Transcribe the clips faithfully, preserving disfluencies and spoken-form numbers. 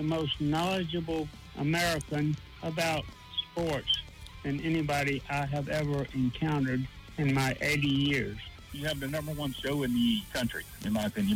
the most knowledgeable American about sports than anybody I have ever encountered in my eighty years. You have the number one show in the country, in my opinion.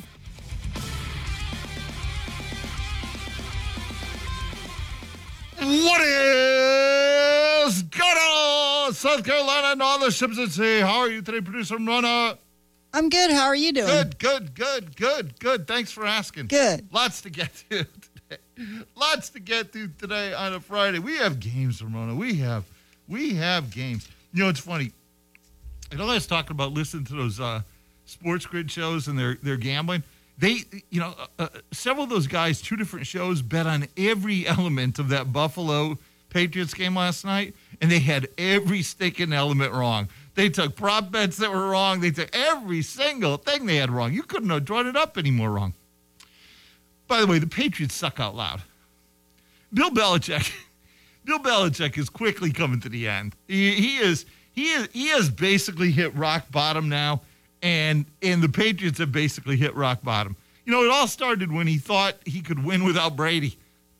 What is going on, South Carolina and all the ships at sea? How are you today, producer Rona? I'm good. How are you doing? Good, good, good, good, good. Thanks for asking. Good. Lots to get to today. Lots to get to today on a Friday. We have games, Ramona. We have, we have games. You know, it's funny. I know I was talking about listening to those uh, Sports Grid shows and they're they're gambling. They, you know, uh, uh, several of those guys, two different shows, bet on every element of that Buffalo Patriots game last night, and they had every stinking element wrong. They took prop bets that were wrong. They took every single thing they had wrong. You couldn't have drawn it up any more wrong. By the way, the Patriots suck out loud. Bill Belichick, Bill Belichick is quickly coming to the end. He, he is he is he has basically hit rock bottom now. And and the Patriots have basically hit rock bottom. You know, it all started when he thought he could win without Brady,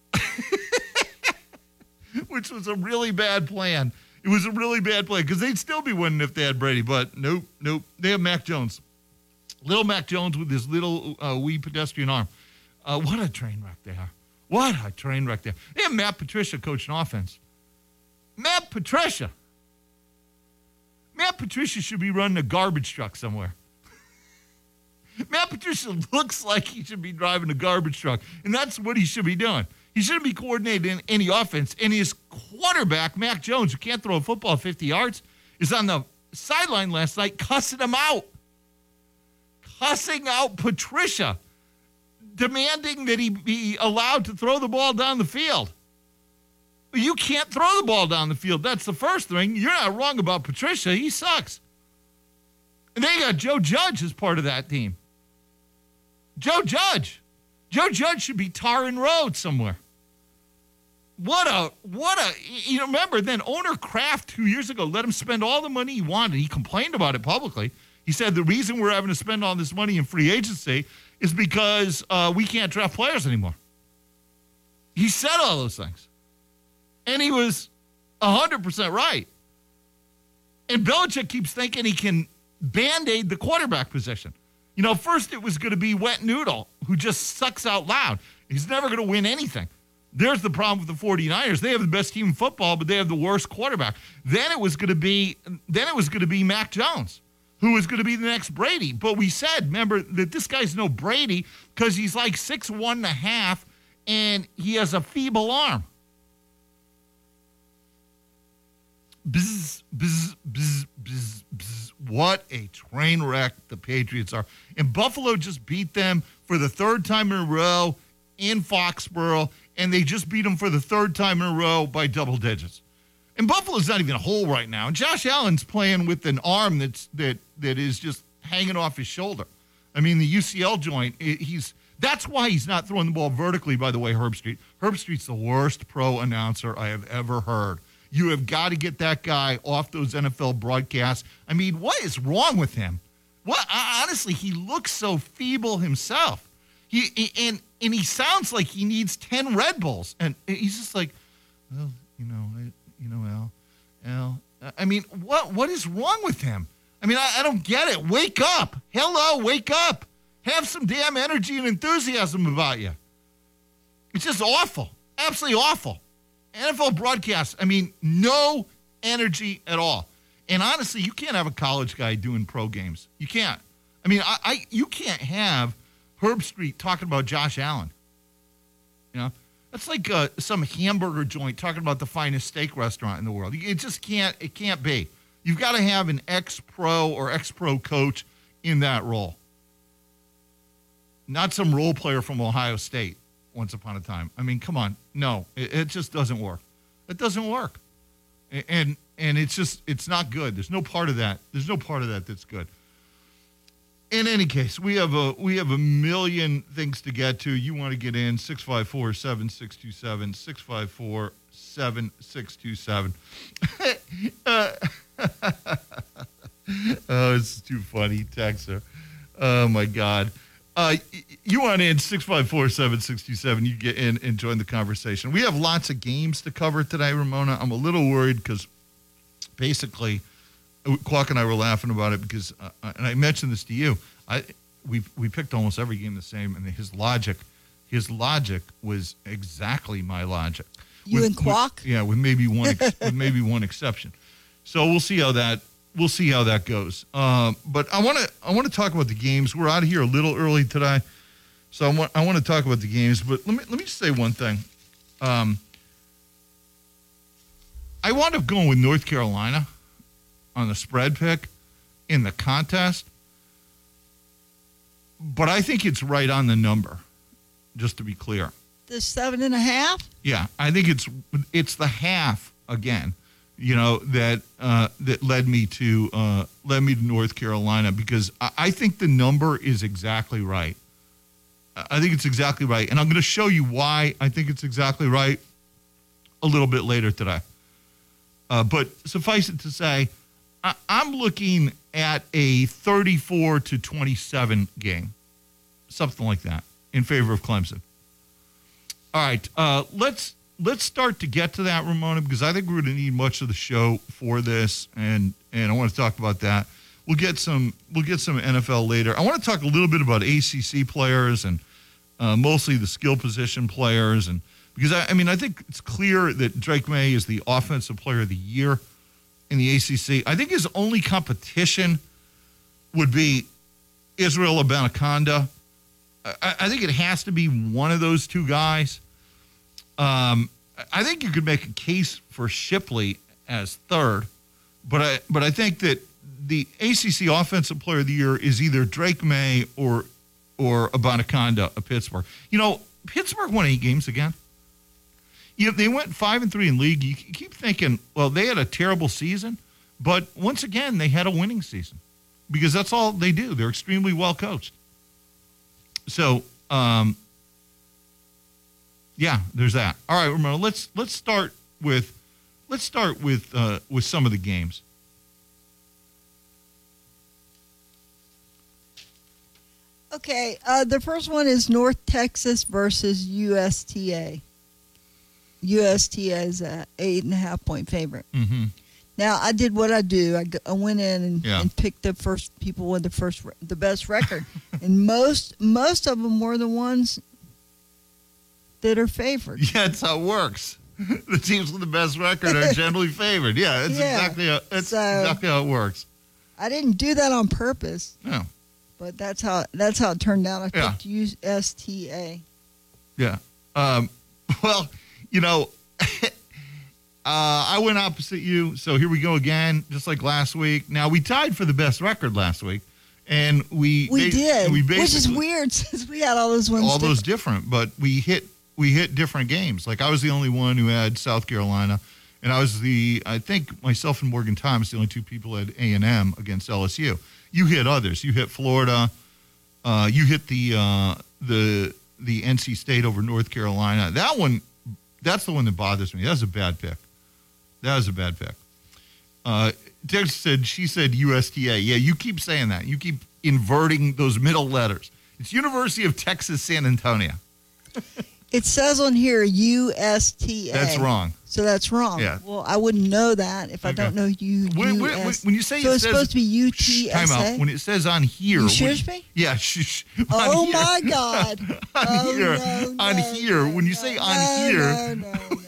which was a really bad plan. It was a really bad plan because they'd still be winning if they had Brady. But nope, nope. They have Mac Jones. Little Mac Jones with his little uh, wee pedestrian arm. Uh, what a train wreck they are. What a train wreck they are. They have Matt Patricia coaching offense. Matt Patricia. Matt Patricia should be running a garbage truck somewhere. Matt Patricia looks like he should be driving a garbage truck, and that's what he should be doing. He shouldn't be coordinating any offense, and his quarterback, Mac Jones, who can't throw a football fifty yards, is on the sideline last night cussing him out. Cussing out Patricia, demanding that he be allowed to throw the ball down the field. You can't throw the ball down the field. That's the first thing. You're not wrong about Patricia. He sucks. And they got Joe Judge as part of that team. Joe Judge. Joe Judge should be tarring roads somewhere. What a, what a, you know, remember then owner Kraft two years ago let him spend all the money he wanted. He complained about it publicly. He said the reason we're having to spend all this money in free agency is because uh, we can't draft players anymore. He said all those things. And he was one hundred percent right. And Belichick keeps thinking he can Band-Aid the quarterback position. You know, first it was going to be Wet Noodle, who just sucks out loud. He's never going to win anything. There's the problem with the 49ers. They have the best team in football, but they have the worst quarterback. Then it was going to be, then it was going to be Mac Jones, who was going to be the next Brady. But we said, remember, that this guy's no Brady because he's like six one and a half, and he has a feeble arm. Bzz, bzz, bzz, bzz, bzz. What a train wreck the Patriots are. And Buffalo just beat them for the third time in a row in Foxborough, and they just beat them for the third time in a row by double digits. And Buffalo's not even a whole right now. And Josh Allen's playing with an arm that's that that is just hanging off his shoulder. I mean, the U C L joint, it, he's that's why he's not throwing the ball vertically, by the way, Herb Street. Herb Street's the worst pro announcer I have ever heard. You have got to get that guy off those N F L broadcasts. I mean, what is wrong with him? What honestly, he looks so feeble himself. He and and he sounds like he needs ten Red Bulls, and he's just like, well, you know, I, you know, Al, Al. I mean, what what is wrong with him? I mean, I, I don't get it. Wake up, hello, wake up. Have some damn energy and enthusiasm about you. It's just awful, absolutely awful. N F L broadcasts, I mean, no energy at all. And honestly, you can't have a college guy doing pro games. You can't. I mean, I, I you can't have Herb Street talking about Josh Allen. You know, that's like uh, some hamburger joint talking about the finest steak restaurant in the world. It just can't. It can't be. You've got to have an ex-pro or ex-pro coach in that role, not some role player from Ohio State. Once upon a time. I mean, come on. No, it, it just doesn't work. It doesn't work. And and it's just, it's not good. There's no part of that. There's no part of that that's good. In any case, we have a we have a million things to get to. You want to get in, six five four, seven six two seven, six five four, seven six two seven. uh, oh, it's too funny, Texter. Oh, my God. Uh, y- you want in six five four, seven six two seven. You get in and join the conversation. We have lots of games to cover today, Ramona. I'm a little worried because basically, Quack and I were laughing about it because, uh, and I mentioned this to you. I we we picked almost every game the same, and his logic, his logic was exactly my logic. You With- and Quack? with- yeah, with maybe one ex- with maybe one exception. So we'll see how that we'll see how that goes. Um, but I want to I want to talk about the games. We're out of here a little early today, so I want I want to talk about the games. But let me let me just say one thing. Um, I wound up going with North Carolina on the spread pick in the contest, but I think it's right on the number. Just to be clear. The seven and a half? Yeah, I think it's it's the half again, you know, that uh, that led me to uh, led me to North Carolina because I, I think the number is exactly right. I think it's exactly right, and I'm going to show you why I think it's exactly right a little bit later today. Uh, but suffice it to say, I, I'm looking at a thirty-four to twenty-seven game, something like that, in favor of Clemson. All right, uh, let's let's start to get to that, Ramona, because I think we're going to need much of the show for this, and and I want to talk about that. We'll get some we'll get some N F L later. I want to talk a little bit about A C C players and uh, mostly the skill position players, and because I, I mean I think it's clear that Drake May is the offensive player of the year in the A C C. I think his only competition would be Israel Abanikanda. I, I think it has to be one of those two guys. Um, I think you could make a case for Shipley as third, but I but I think that the A C C Offensive Player of the Year is either Drake May or or Abanikanda of Pittsburgh. You know, Pittsburgh won eight games again. You know, they went five and three in league. You keep thinking, well, they had a terrible season, but once again, they had a winning season because that's all they do. They're extremely well coached. So, um, yeah, there's that. All right, Ramona, let's let's start with let's start with uh, with some of the games. Okay, uh, the first one is North Texas versus U S T A. U S T A is a eight and a half point favorite. Mm-hmm. Now, I did what I do. I, go, I went in and, Yeah. and picked the first people with the first, re- the best record, and most most of them were the ones that are favored. Yeah, that's how it works. The teams with the best record are generally favored. Yeah, that's Yeah. exactly how that's So- exactly how it works. I didn't do that on purpose, Yeah, but that's how that's how it turned out. I Yeah. picked U S T A. yeah. Um, well, you know. Uh, I went opposite you, so here we go again, just like last week. Now, we tied for the best record last week, and we We ba- did, we which is basically- weird since we had all those ones. all those different. different, but we hit we hit different games. Like I was the only one who had South Carolina, and I was the I think myself and Morgan Thomas, the only two people who had A and M against L S U. You hit others. You hit Florida. Uh, you hit the uh, the the N C State over North Carolina. That one, that's the one that bothers me. That was a bad pick. That was a bad pick. Uh, Tex said, she said U S T A. Yeah, you keep saying that. You keep inverting those middle letters. It's University of Texas, San Antonio. It says on here U S T A. That's wrong. So that's wrong. Yeah. Well, I wouldn't know that if I Okay. don't know you. When, when, when, when you say so it it's says, supposed to be U T Shh, S time A. out. When it says on here. You when- shush me? Yeah, shush. on Oh here. my God! on oh, here. no, on no, here. no, when you no, say no, on no, here. No, no, no, no,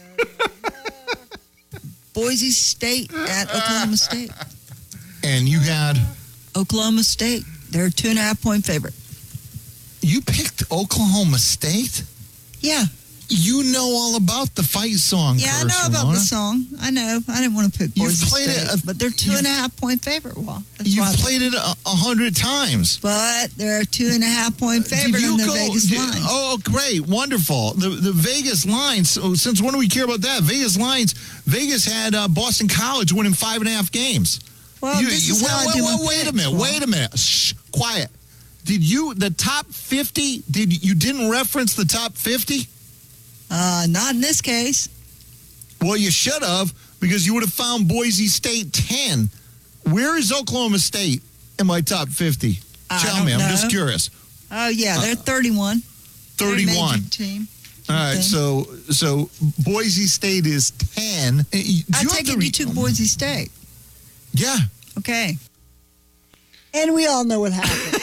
no. Boise State at Oklahoma State. And you had, Oklahoma State. They're a two and a half point favorite. you picked Oklahoma State? Yeah. You know all about the fight song. Yeah, I curse, know about Ramona. the song. I know. I didn't want to pick You've Boise played State, it a- but they're two you've- and a half point favorite. Well, that's why You've I- played it a, a hundred times. But they're a two and a half point favorite Did you in the go- Vegas did- line. Oh, great, wonderful. The the Vegas lines. So since when do we care about that? Vegas lines. Vegas had uh, Boston College winning five and a half games. Well, You- this you- is wait, how I wait, do wait, my wait a picks, minute. Ron. Wait a minute. Shh, quiet. Did you the top fifty? Did you didn't reference the top fifty? Uh, not in this case. Well, you should have, because you would have found Boise State ten. Where is Oklahoma State in my top fifty? I Tell don't me. I'm know. just curious. Oh, yeah, they're thirty-one. They're a major thirty-one. team. All right, Okay. so so Boise State is ten. Do you I have take to it re- you took Boise State. Yeah. Okay. And we all know what happened.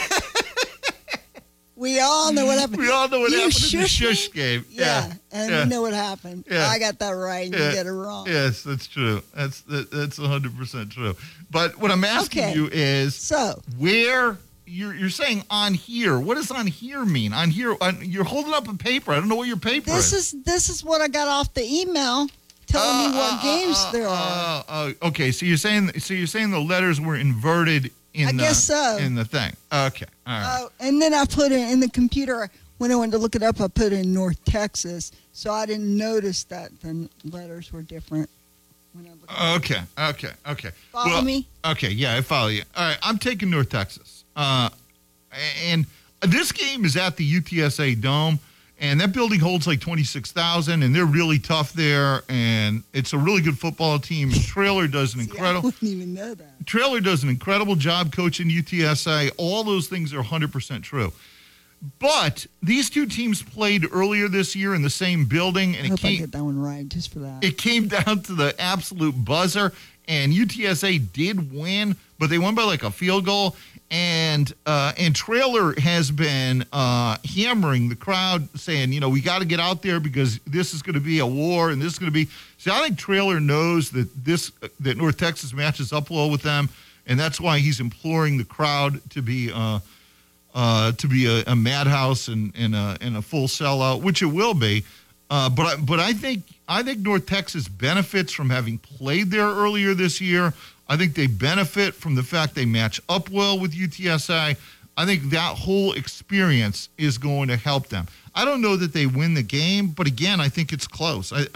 we all know what happened. We all know what You happened in the shushed shush me? game. Yeah, Yeah. and Yeah. we know what happened. Yeah. I got that right, and Yeah. you get it wrong. Yes, that's true. That's that, that's one hundred percent true. But what I'm asking Okay. you is So, where you're you're saying on here. What does on here mean? On here, on, you're holding up a paper. I don't know what your paper this is. is this is what I got off the email telling me what Uh, uh, games uh, there are. uh, uh, okay, so you're saying so you're saying the letters were inverted in I the guess so. in the thing. Okay, all right. Oh, and then I put it in the computer. When I went to look it up, I put it in North Texas, so I didn't notice that the letters were different. When I looked it up. Okay, okay, okay. Follow Well, me? Okay, yeah, I follow you. All right, I'm taking North Texas. Uh, and this game is at the U T S A Dome, and that building holds like twenty-six thousand, and they're really tough there, and it's a really good football team. Trailer does an See, I incredible wouldn't even know that. Trailer does an incredible job coaching U T S A. All those things are one hundred percent true. But these two teams played earlier this year in the same building, I and it hope I came, get that one right just for that. it came down to the absolute buzzer, and U T S A did win, but they won by like a field goal. And uh, and Trailer has been uh, hammering the crowd, saying, you know, we got to get out there because this is going to be a war, and this is going to be. See, I think Trailer knows that this that North Texas matches up well with them, and that's why he's imploring the crowd to be uh, uh, to be a, a madhouse and and a and a full sellout, which it will be. Uh, but I, but I think I think North Texas benefits from having played there earlier this year. I think they benefit from the fact they match up well with U T S A. I think that whole experience is going to help them. I don't know that they win the game, but again, I think it's close. I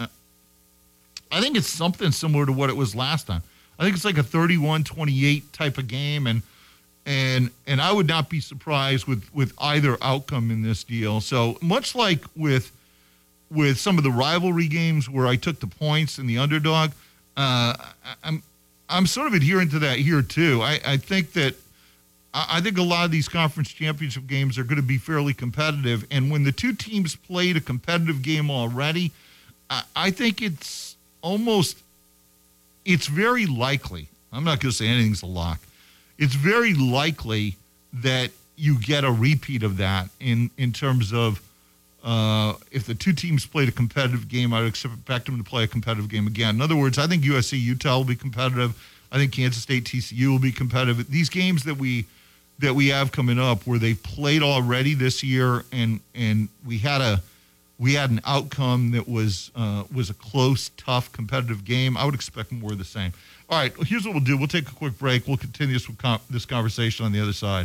I think it's something similar to what it was last time. I think it's like a thirty-one twenty-eight type of game, and and and I would not be surprised with, with either outcome in this deal. So much like with with some of the rivalry games where I took the points and the underdog, uh, I, I'm I'm sort of adhering to that here too. I, I think that I, I think a lot of these conference championship games are going to be fairly competitive, and when the two teams played a competitive game already, I, I think it's almost it's very likely. I'm not going to say anything's a lock. It's very likely that you get a repeat of that in in terms of. Uh, if the two teams played a competitive game, I would expect them to play a competitive game again. In other words, I think U S C Utah will be competitive. I think Kansas State T C U will be competitive. These games that we that we have coming up, where they've played already this year, and and we had a we had an outcome that was uh, was a close, tough, competitive game. I would expect more of the same. All right, here's what we'll do. We'll take a quick break. We'll continue this, with com- this conversation on the other side.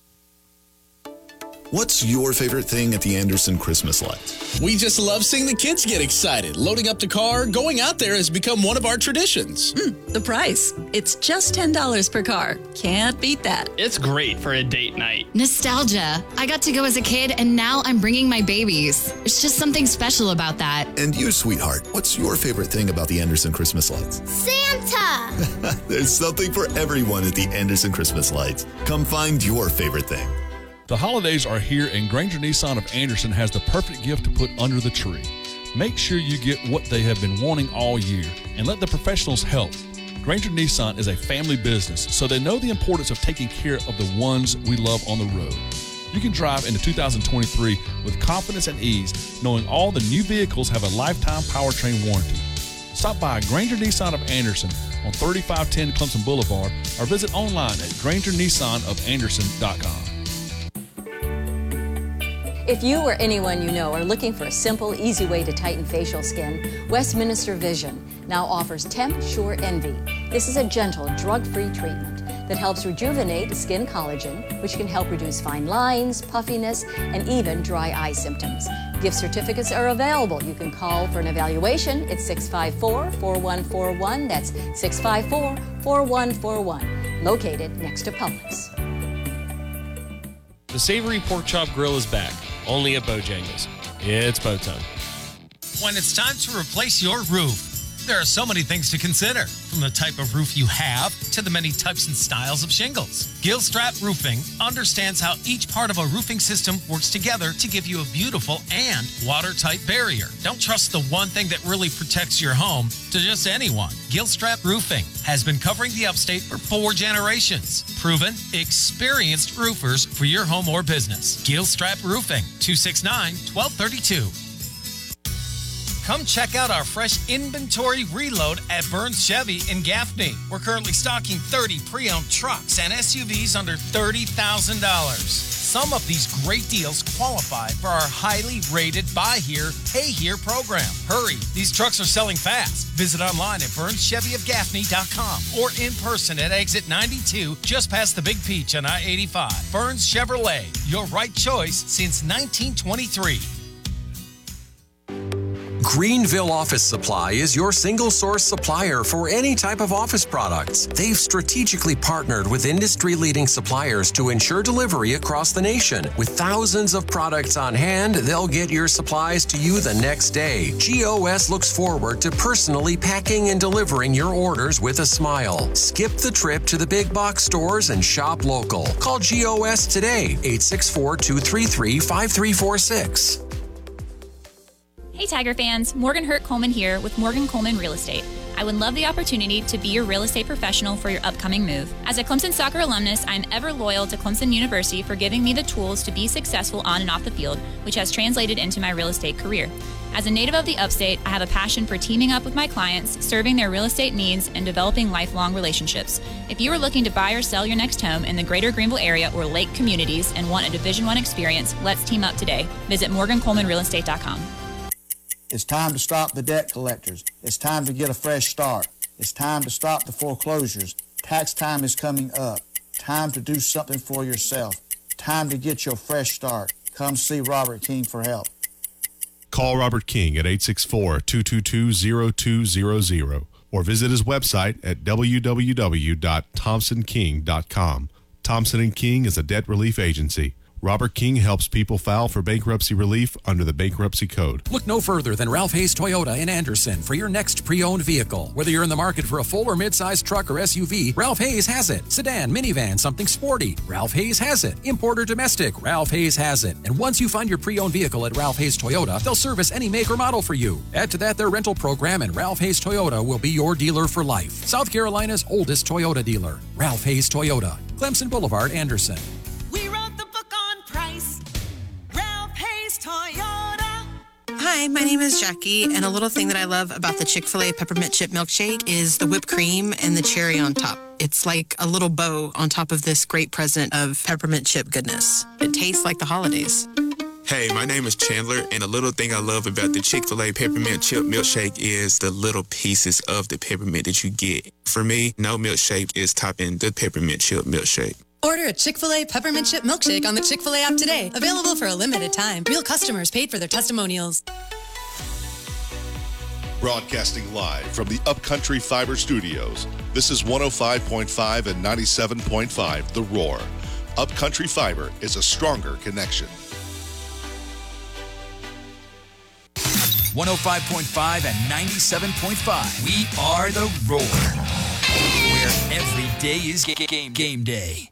What's your favorite thing at the Anderson Christmas lights? We just love seeing the kids get excited. Loading up the car, going out there has become one of our traditions. Mm, the price. It's just ten dollars per car. Can't beat that. It's great for a date night. Nostalgia. I got to go as a kid, and now I'm bringing my babies. There's just something special about that. And you, sweetheart, what's your favorite thing about the Anderson Christmas lights? Santa! There's something for everyone at the Anderson Christmas lights. Come find your favorite thing. The holidays are here, and Granger Nissan of Anderson has the perfect gift to put under the tree. Make sure you get what they have been wanting all year, and let the professionals help. Granger Nissan is a family business, so they know the importance of taking care of the ones we love on the road. You can drive into two thousand twenty-three with confidence and ease, knowing all the new vehicles have a lifetime powertrain warranty. Stop by Granger Nissan of Anderson on thirty-five ten Clemson Boulevard, or visit online at granger nissan of anderson dot com. If you or anyone you know are looking for a simple, easy way to tighten facial skin, Westminster Vision now offers Temp Sure Envy. This is a gentle, drug-free treatment that helps rejuvenate skin collagen, which can help reduce fine lines, puffiness, and even dry eye symptoms. Gift certificates are available. You can call for an evaluation. It's six five four, four one four one. That's six five four, four one four one. Located next to Publix. The Savory Pork Chop Grill is back, only at Bojangles. It's bow time. When it's time to replace your roof, There are so many things to consider, from the type of roof you have to the many types and styles of shingles. Gilstrap Roofing understands how each part of a roofing system works together to give you a beautiful and watertight barrier. Don't trust the one thing that really protects your home to just anyone. Gilstrap Roofing has been covering the upstate for four generations. Proven, experienced roofers for your home or business. Gilstrap Roofing, two six nine, one two three two. Come check out our fresh inventory reload at Burns Chevy in Gaffney. We're currently stocking thirty pre-owned trucks and S U Vs under thirty thousand dollars. Some of these great deals qualify for our highly rated Buy Here, Pay Here program. Hurry, these trucks are selling fast. Visit online at burns chevy of gaffney dot com or in person at exit ninety-two, just past the Big Peach on I eighty-five. Burns Chevrolet, your right choice since nineteen twenty-three. Greenville Office Supply is your single source supplier for any type of office products. They've strategically partnered with industry-leading suppliers to ensure delivery across the nation. With thousands of products on hand, they'll get your supplies to you the next day. G O S looks forward to personally packing and delivering your orders with a smile. Skip the trip to the big box stores and shop local. Call G O S today, eight six four, two three three, five three four six. Hey Tiger fans, Morgan Hurt Coleman here with Morgan Coleman Real Estate. I would love the opportunity to be your real estate professional for your upcoming move. As a Clemson soccer alumnus, I am ever loyal to Clemson University for giving me the tools to be successful on and off the field, which has translated into my real estate career. As a native of the upstate, I have a passion for teaming up with my clients, serving their real estate needs, and developing lifelong relationships. If you are looking to buy or sell your next home in the greater Greenville area or Lake communities and want a Division I experience, let's team up today. Visit morgan coleman real estate dot com. It's time to stop the debt collectors. It's time to get a fresh start. It's time to stop the foreclosures. Tax time is coming up. Time to do something for yourself. Time to get your fresh start. Come see Robert King for help. Call Robert King at eight six four, two two two, zero two zero zero or visit his website at w w w dot thompson king dot com. Thompson and King is a debt relief agency. Robert King helps people file for bankruptcy relief under the Bankruptcy Code. Look no further than Ralph Hayes Toyota in Anderson for your next pre-owned vehicle. Whether you're in the market for a full or mid-sized truck or S U V, Ralph Hayes has it. Sedan, minivan, something sporty, Ralph Hayes has it. Import or domestic, Ralph Hayes has it. And once you find your pre-owned vehicle at Ralph Hayes Toyota, they'll service any make or model for you. Add to that their rental program, and Ralph Hayes Toyota will be your dealer for life. South Carolina's oldest Toyota dealer, Ralph Hayes Toyota, Clemson Boulevard, Anderson. We wrote the book on price. Ralph Hayes Toyota. Hi, my name is Jackie, and a little thing that I love about the Chick-fil-A Peppermint Chip Milkshake is the whipped cream and the cherry on top. It's like a little bow on top of this great present of peppermint chip goodness. It tastes like the holidays. Hey, my name is Chandler, and a little thing I love about the Chick-fil-A Peppermint Chip Milkshake is the little pieces of the peppermint that you get. For me, no milkshake is topping the Peppermint Chip Milkshake. Order a Chick-fil-A Peppermint Chip Milkshake on the Chick-fil-A app today. Available for a limited time. Real customers paid for their testimonials. Broadcasting live from the Upcountry Fiber Studios, this is one oh five point five and ninety-seven point five The Roar. Upcountry Fiber is a stronger connection. one oh five point five and ninety-seven point five. We are The Roar, where every day is game, game day.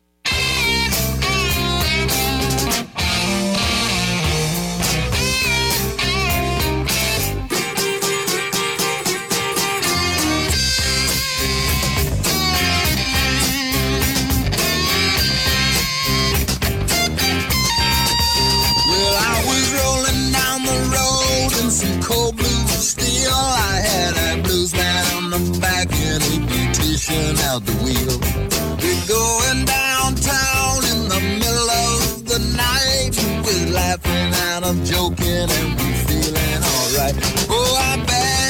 Some cold blues still. I had that blues man on the back and a beautician out the wheel. We're going downtown in the middle of the night. We're laughing and I'm joking and we're feeling alright. Oh, I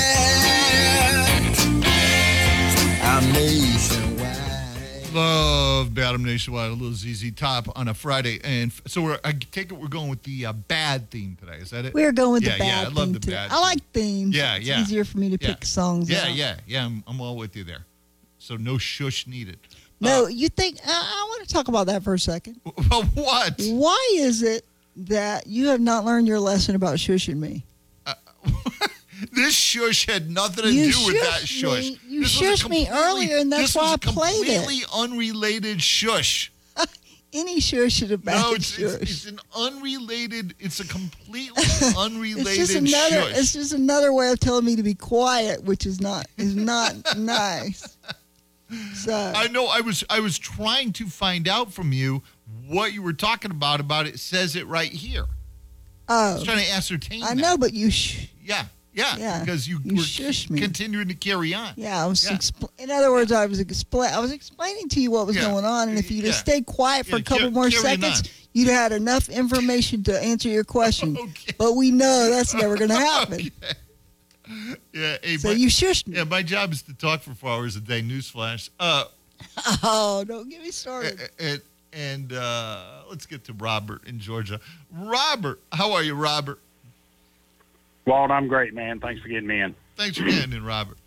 bet I'm nationwide. Love Bottom Nationwide, a little Z Z Top on a Friday. And so we're, I take it we're going with the uh, bad theme today. Is that it? We're going with yeah, the bad yeah, I theme love the too. bad I like themes. Yeah, it's yeah. easier for me to yeah. pick songs Yeah, out. yeah, yeah. I'm, I'm all with you there. So no shush needed. No, uh, you think, I, I want to talk about that for a second. What? Why is it that you have not learned your lesson about shushing me? This This shush had nothing to You do with that shushed shush. me. You This was a shushed me completely- earlier, and that's this why was I a played it. completely unrelated shush. Any shush is a bad No, it's, shush. it's it's an unrelated. It's a completely unrelated It's just another. shush. It's just another way of telling me to be quiet, which is not is not nice. So I know. I was I was trying to find out from you what you were talking about. About it says it right here. I oh, was trying to ascertain. I that. know, but you. Sh- Yeah, yeah, Yeah, because you, you were shushed me. continuing to carry on. Yeah, I was. Yeah. Expl- in other words, I was explain. I was explaining to you what was Yeah. going on, and if you'd have Yeah. stayed quiet for Yeah, a couple car- more carrying seconds, on. you'd have had enough information to answer your question. But we know that's never going to happen. Yeah, hey, So my, you shushed me. Yeah, my job is to talk for four hours a day. Newsflash. Uh, Oh, don't get me started. and and uh, let's get to Robert in Georgia. Robert, how are you, Robert? Walt, I'm great, man. Thanks for getting me in. Thanks for getting in, Robert.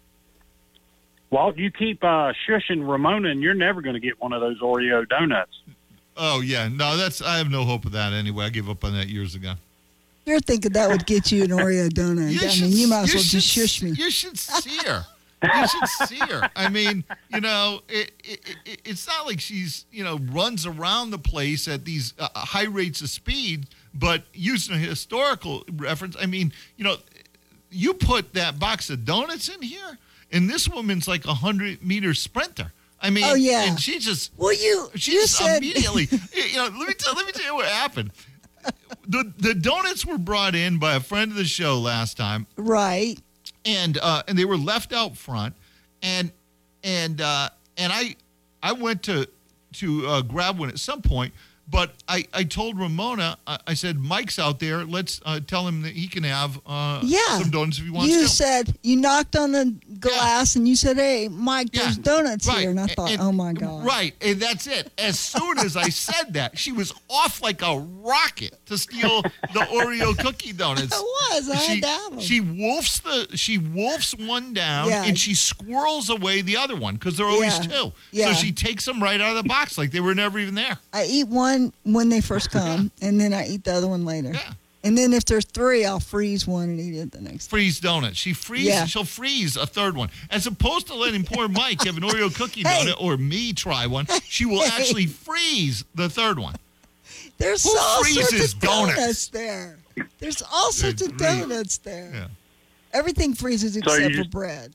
Walt, you keep uh, shushing Ramona, and you're never going to get one of those Oreo donuts. Oh yeah, no, that's I have no hope of that anyway. I gave up on that years ago. You're thinking that would get you an Oreo donut. You I should- mean, you might as you well just should- shush me. You should see her. You should see her. I mean, you know, it, it, it, it's not like she's, you know, runs around the place at these uh, high rates of speed, but using a historical reference, I mean, you know, you put that box of donuts in here, and this woman's like a hundred meter sprinter. I mean, Oh, yeah. and she just, Well, you she you just said immediately, you know, let me tell, let me tell you what happened. The the donuts were brought in by a friend of the show last time, right. and uh, and they were left out front, and and uh, and I I went to to uh, grab one at some point, but I, I told Ramona, I, I said, Mike's out there, let's uh, tell him that he can have uh, Yeah. some donuts if he wants You to. said you knocked on the glass and you said, "Hey, Mike, there's donuts Right. here," and I thought, And- "Oh my god!" Right, and that's it. As soon as I said that, she was off like a rocket to steal the Oreo cookie donuts. I was. I she, had to have 'em. She wolfs the she wolfs one down Yeah. and she squirrels away the other one because there are always Yeah. two. Yeah. So she takes them right out of the box like they were never even there. I eat one when they first come, and then I eat the other one later. And then if there's three, I'll freeze one and eat it the next. Freeze donuts. She freezes. Yeah. She'll freeze a third one, as opposed to letting poor Mike have an Oreo cookie Hey. donut or me try one. She will Hey. actually freeze the third one. There's Who all freezes sorts of donuts? donuts there. There's all sorts of Good grief. donuts there. Yeah. Everything freezes So except you for just- bread.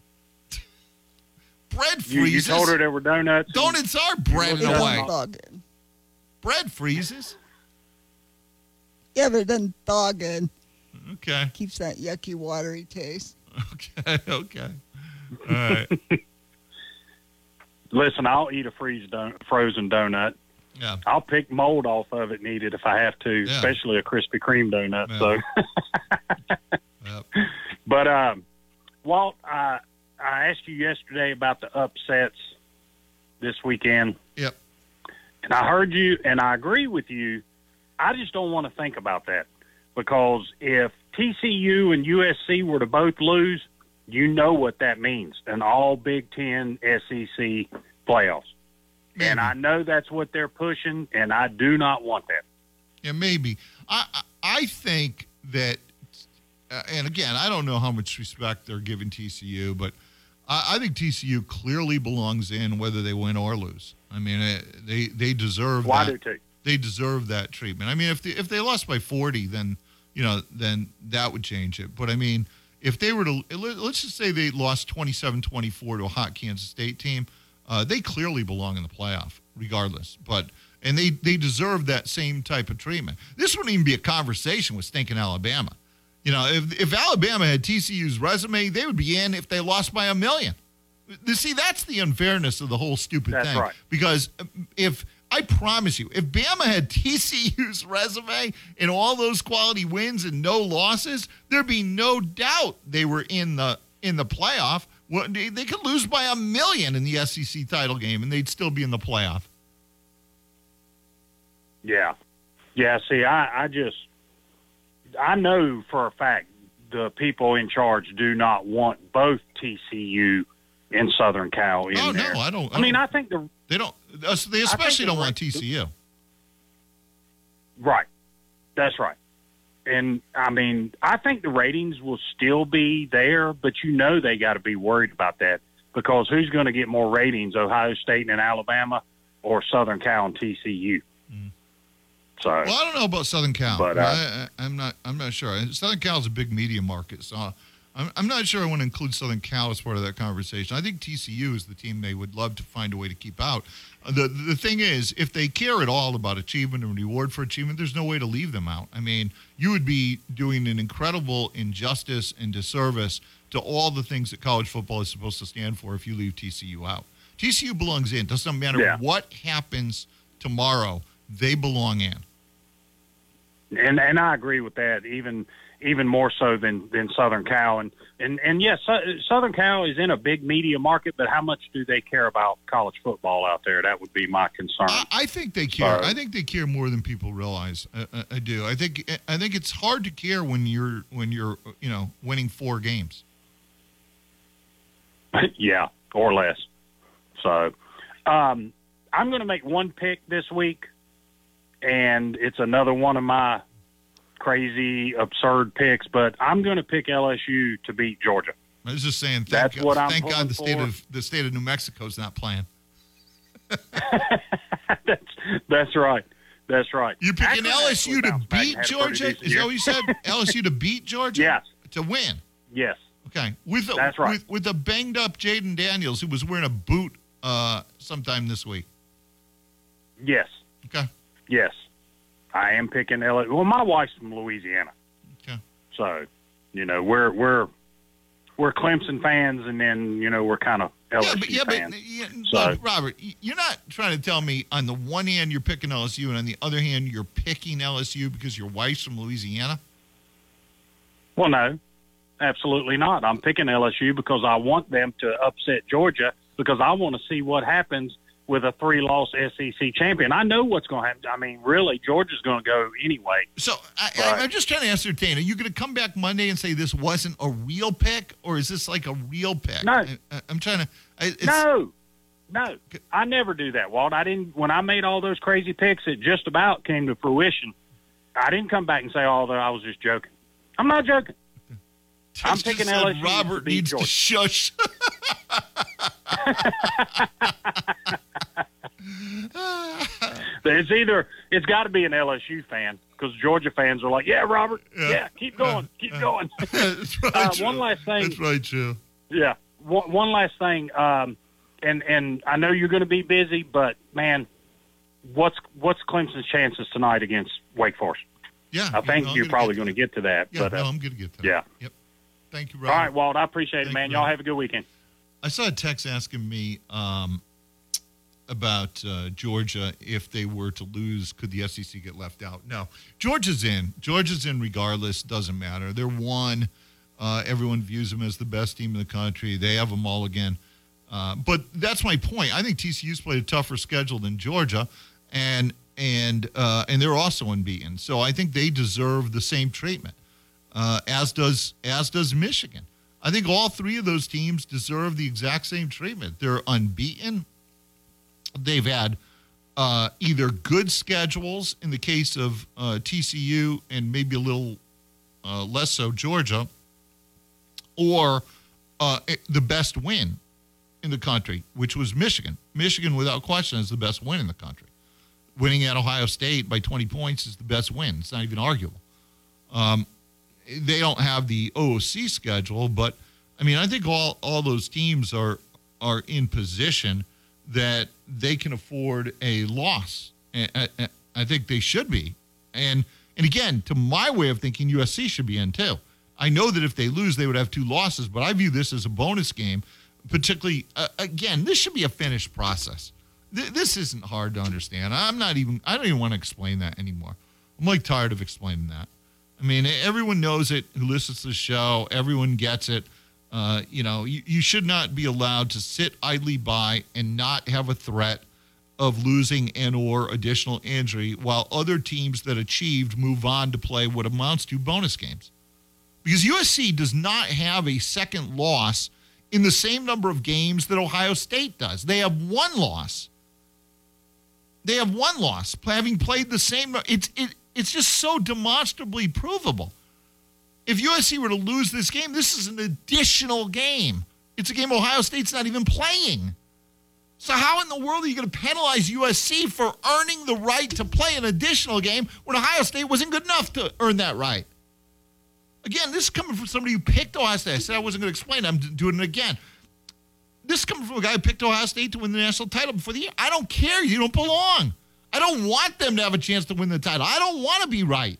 Bread You, you freezes. told her there were donuts. and- Donuts are bread in It a doesn't way. Thaw good. Bread freezes. Yeah, but it doesn't thaw good. Okay. Keeps that yucky, watery taste. Okay. Okay. All right. Listen, I'll eat a freeze don- frozen donut. Yeah. I'll pick mold off of it and eat it if I have to, Yeah. especially a Krispy Kreme donut. Yeah. So, but um, Walt, I I asked you yesterday about the upsets this weekend. Yep. And I heard you, and I agree with you. I just don't want to think about that because if T C U and U S C were to both lose, you know what that means, an all Big Ten S E C playoffs. And I know that's what they're pushing, and I do not want that. Yeah, maybe. I I, I think that, uh, and again, I don't know how much respect they're giving T C U, but I, I think T C U clearly belongs in whether they win or lose. I mean, uh, they they deserve. Well, I that. do too. They deserve that treatment. I mean, if they, if they lost by forty, then you know, then that would change it. But I mean, if they were to, let's just say they lost twenty-seven twenty-four to a hot Kansas State team, uh, they clearly belong in the playoff, regardless. But and they they deserve that same type of treatment. This wouldn't even be a conversation with stinking Alabama. You know, if if Alabama had T C U's resume, they would be in if they lost by a million. You see, that's the unfairness of the whole stupid That's thing. right. Because if I promise you, if Bama had T C U's resume and all those quality wins and no losses, there'd be no doubt they were in the in the playoff. Well, they, they could lose by a million in the S E C title game, and they'd still be in the playoff. Yeah. Yeah, see, I, I just, I know for a fact the people in charge do not want both T C U and Southern Cal in Oh, no, there. I don't- I I mean, don't- I think the They don't. uh, They especially the don't want right- T C U. right. That's right. and I mean, I think the ratings will still be there, but you know they got to be worried about that because who's going to get more ratings, Ohio State and Alabama or Southern Cal and T C U? Mm. So, well, I don't know about Southern Cal. But, uh, I, I, I'm not. I'm not sure. Southern Cal is a big media market, so I'm, I'm not sure I want to include Southern Cal as part of that conversation. I think T C U is the team they would love to find a way to keep out. The the thing is, if they care at all about achievement and reward for achievement, there's no way to leave them out. I mean, you would be doing an incredible injustice and disservice to all the things that college football is supposed to stand for if you leave T C U out. T C U belongs in. Doesn't matter yeah. what happens tomorrow, they belong in. And and I agree with that, even even more so than, than Southern Cal. And, and, and yes, Southern Cal is in a big media market, but how much do they care about college football out there? That would be my concern. I, I think they care. So, I think they care more than people realize. I, I, I do. I think I think it's hard to care when you're when you're you know winning four games. Yeah, or less. So um, I'm going to make one pick this week, and it's another one of my crazy, absurd picks, but I'm going to pick L S U to beat Georgia. I was just saying, thank That's God, what I'm thank God the state for. of the state of New Mexico's not playing. that's that's right. That's right. You're picking Actually, L S U to beat Georgia? Is year. that what you said? L S U to beat Georgia? Yes. To win? Yes. Okay. With a, That's right. With, with a banged up Jaden Daniels who was wearing a boot uh, sometime this week. Yes. Okay. Yes. I am picking L S U. Well, my wife's from Louisiana. Okay. So, you know, we're we're we're Clemson fans, and then, you know, we're kind of L S U yeah, but, yeah, fans. but yeah, so, look, Robert, you're not trying to tell me on the one hand you're picking L S U and on the other hand you're picking L S U because your wife's from Louisiana? Well, no, absolutely not. I'm picking L S U because I want them to upset Georgia because I want to see what happens with a three-loss S E C champion. I know what's going to happen. I mean, really, Georgia's going to go anyway. So I, but, I, I'm just trying to ascertain, are you going to come back Monday and say this wasn't a real pick, or is this like a real pick? No. I, I'm trying to... It's, no. No. I never do that, Walt. I didn't. When I made all those crazy picks, it just about came to fruition. I didn't come back and say, oh, I was just joking. I'm not joking. I'm Just picking said L S U. Robert to beat needs Georgia. to shush. It's either it's got to be an L S U fan because Georgia fans are like, yeah, Robert, yeah, yeah keep going, keep going. That's right, uh, Joe. one last thing. That's right, Joe. Yeah, one, one last thing, um, and and I know you're going to be busy, but man, what's what's Clemson's chances tonight against Wake Forest? Yeah, I think no, you're gonna probably get going to get to that. Yeah, but, no, uh, I'm going to get to that. Yeah. Yep. Thank you, All Robert. right, Walt, I appreciate it, Thank man. you, Y'all Robert. have a good weekend. I saw a text asking me um, about uh, Georgia. If they were to lose, could the S E C get left out? No. Georgia's in. Georgia's in regardless. Doesn't matter. They're one. Uh, everyone views them as the best team in the country. They have them all again. Uh, but that's my point. I think T C U's played a tougher schedule than Georgia, and and uh, and they're also unbeaten. So I think they deserve the same treatment, uh, as does as does Michigan. I think all three of those teams deserve the exact same treatment. They're unbeaten. They've had uh, either good schedules in the case of uh, T C U and maybe a little uh, less so Georgia, or uh, the best win in the country, which was Michigan. Michigan, without question, is the best win in the country. Winning at Ohio State by twenty points is the best win. It's not even arguable. Um, they don't have the O O C schedule, but I mean, I think all, all those teams are are in position that they can afford a loss. And I, I think they should be. And and again, to my way of thinking, U S C should be in too. I know that if they lose, they would have two losses, but I view this as a bonus game. Particularly, uh, again, this should be a finished process. Th- this isn't hard to understand. I'm not even. I don't even want to explain that anymore. I'm like tired of explaining that. I mean, everyone knows it who listens to the show. Everyone gets it. Uh, you know, you, you should not be allowed to sit idly by and not have a threat of losing and or additional injury while other teams that achieved move on to play what amounts to bonus games. Because U S C does not have a second loss in the same number of games that Ohio State does. They have one loss. They have one loss, having played the same. It's it it's just so demonstrably provable. If U S C were to lose this game, this is an additional game. It's a game Ohio State's not even playing. So how in the world are you going to penalize U S C for earning the right to play an additional game when Ohio State wasn't good enough to earn that right? Again, this is coming from somebody who picked Ohio State. I said I wasn't going to explain it. I'm doing it again. This is coming from a guy who picked Ohio State to win the national title before the year. I don't care. You don't belong. I don't want them to have a chance to win the title. I don't want to be right.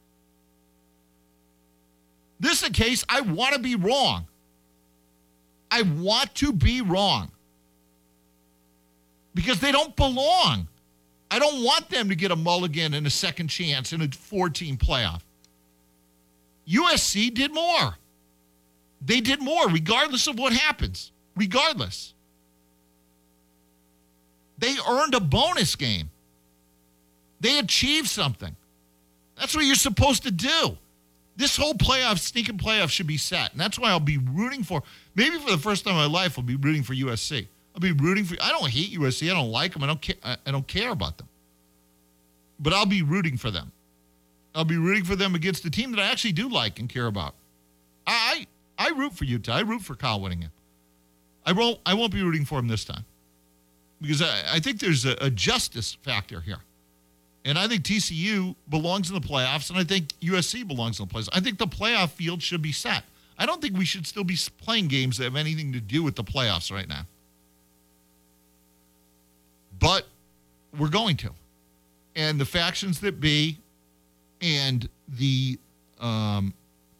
This is a case I want to be wrong. I want to be wrong. Because they don't belong. I don't want them to get a mulligan and a second chance in a four-team playoff. U S C did more. They did more regardless of what happens. Regardless. They earned a bonus game. They achieved something. That's what you're supposed to do. This whole playoff, sneaking playoff should be set. And that's why I'll be rooting for, maybe for the first time in my life, I'll be rooting for U S C. I'll be rooting for, I don't hate U S C. I don't like them. I don't, ca- I don't care about them. But I'll be rooting for them. I'll be rooting for them against a team that I actually do like and care about. I I, I root for Utah. I root for Kyle Whittingham. I won't, I won't be rooting for him this time. Because I, I think there's a, a justice factor here. And I think T C U belongs in the playoffs, and I think U S C belongs in the playoffs. I think the playoff field should be set. I don't think we should still be playing games that have anything to do with the playoffs right now. But we're going to. And the factions that be and the um,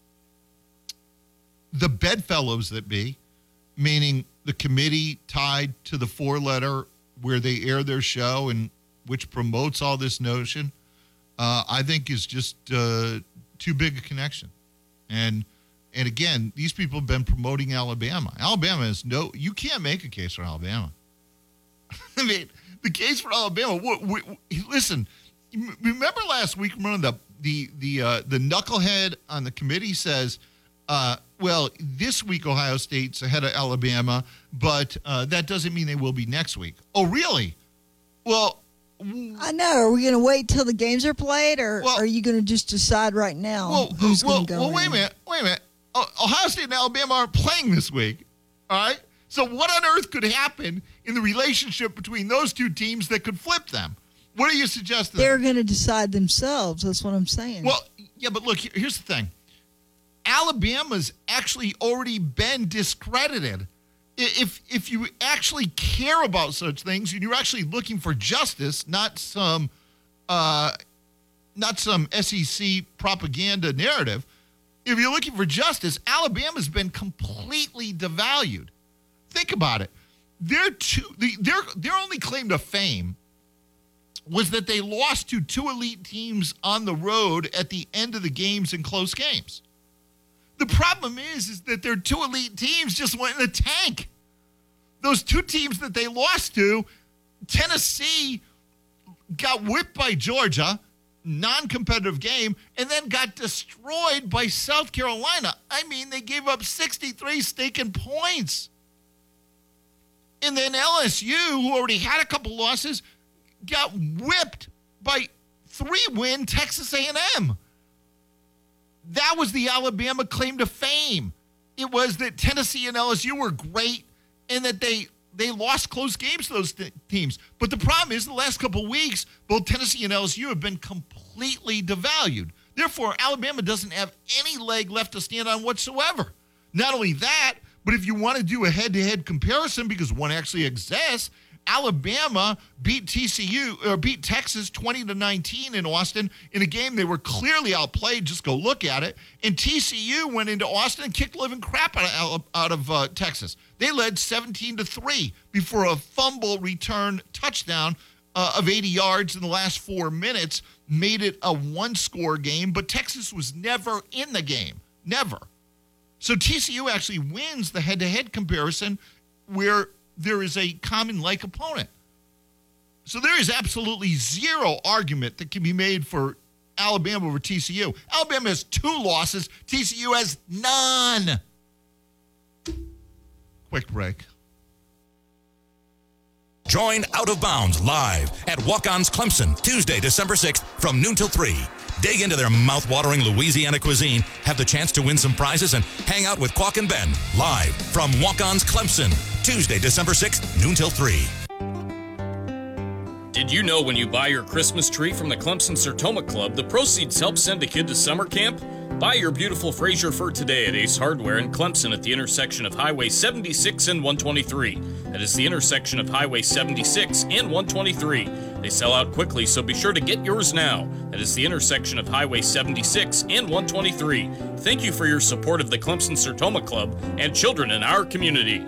the bedfellows that be, meaning the committee tied to the four-letter where they air their show and which promotes all this notion, uh, I think is just uh, too big a connection. And and again, these people have been promoting Alabama. Alabama is no, you can't make a case for Alabama. I mean, the case for Alabama. We, we, we, listen, remember last week? Remember the the the uh, the knucklehead on the committee says, uh, "Well, this week Ohio State's ahead of Alabama, but uh, that doesn't mean they will be next week." Oh, really? Well. I know. Are we going to wait till the games are played, or well, are you going to just decide right now well, who's well, going to go? Well, wait in? a minute. Wait a minute. Ohio State and Alabama aren't playing this week. All right. So what on earth could happen in the relationship between those two teams that could flip them? What are you suggesting? They're going to decide themselves. That's what I'm saying. Well, yeah, but look, here's the thing. Alabama's actually already been discredited. If if you actually care about such things and you're actually looking for justice, not some uh, not some S E C propaganda narrative, if you're looking for justice, Alabama's been completely devalued. Think about it. Their two, the, their their only claim to fame was that they lost to two elite teams on the road at the end of the games in close games. The problem is, is that their two elite teams just went in the tank. Those two teams that they lost to, Tennessee got whipped by Georgia, non-competitive game, and then got destroyed by South Carolina. I mean, they gave up sixty-three stinking points. And then L S U, who already had a couple losses, got whipped by three-win Texas A and M. That was the Alabama claim to fame. It was that Tennessee and L S U were great and that they they lost close games to those th- teams. But the problem is the last couple of weeks, both Tennessee and L S U have been completely devalued. Therefore, Alabama doesn't have any leg left to stand on whatsoever. Not only that, but if you want to do a head-to-head comparison, because one actually exists, Alabama beat T C U or beat Texas twenty to nineteen in Austin in a game they were clearly outplayed. Just go look at it. And T C U went into Austin and kicked living crap out of out of uh, Texas. They led seventeen to three before a fumble return touchdown uh, of eighty yards in the last four minutes made it a one-score game. But Texas was never in the game, never. So T C U actually wins the head-to-head comparison where there is a common like opponent. So there is absolutely zero argument that can be made for Alabama over T C U. Alabama has two losses. T C U has none. Quick break. Join Out of Bounds live at Walk-On's Clemson, Tuesday, December sixth from noon till three. Dig into their mouth-watering Louisiana cuisine, have the chance to win some prizes, and hang out with Quack and Ben live from Walk-On's Clemson. Tuesday, December sixth, noon till three. Did you know when you buy your Christmas tree from the Clemson Sertoma Club, the proceeds help send a kid to summer camp? Buy your beautiful Fraser fir today at Ace Hardware in Clemson at the intersection of Highway seventy-six and one twenty-three. That is the intersection of Highway seventy-six and one twenty-three. They sell out quickly, so be sure to get yours now. That is the intersection of Highway seventy-six and one twenty-three. Thank you for your support of the Clemson Sertoma Club and children in our community.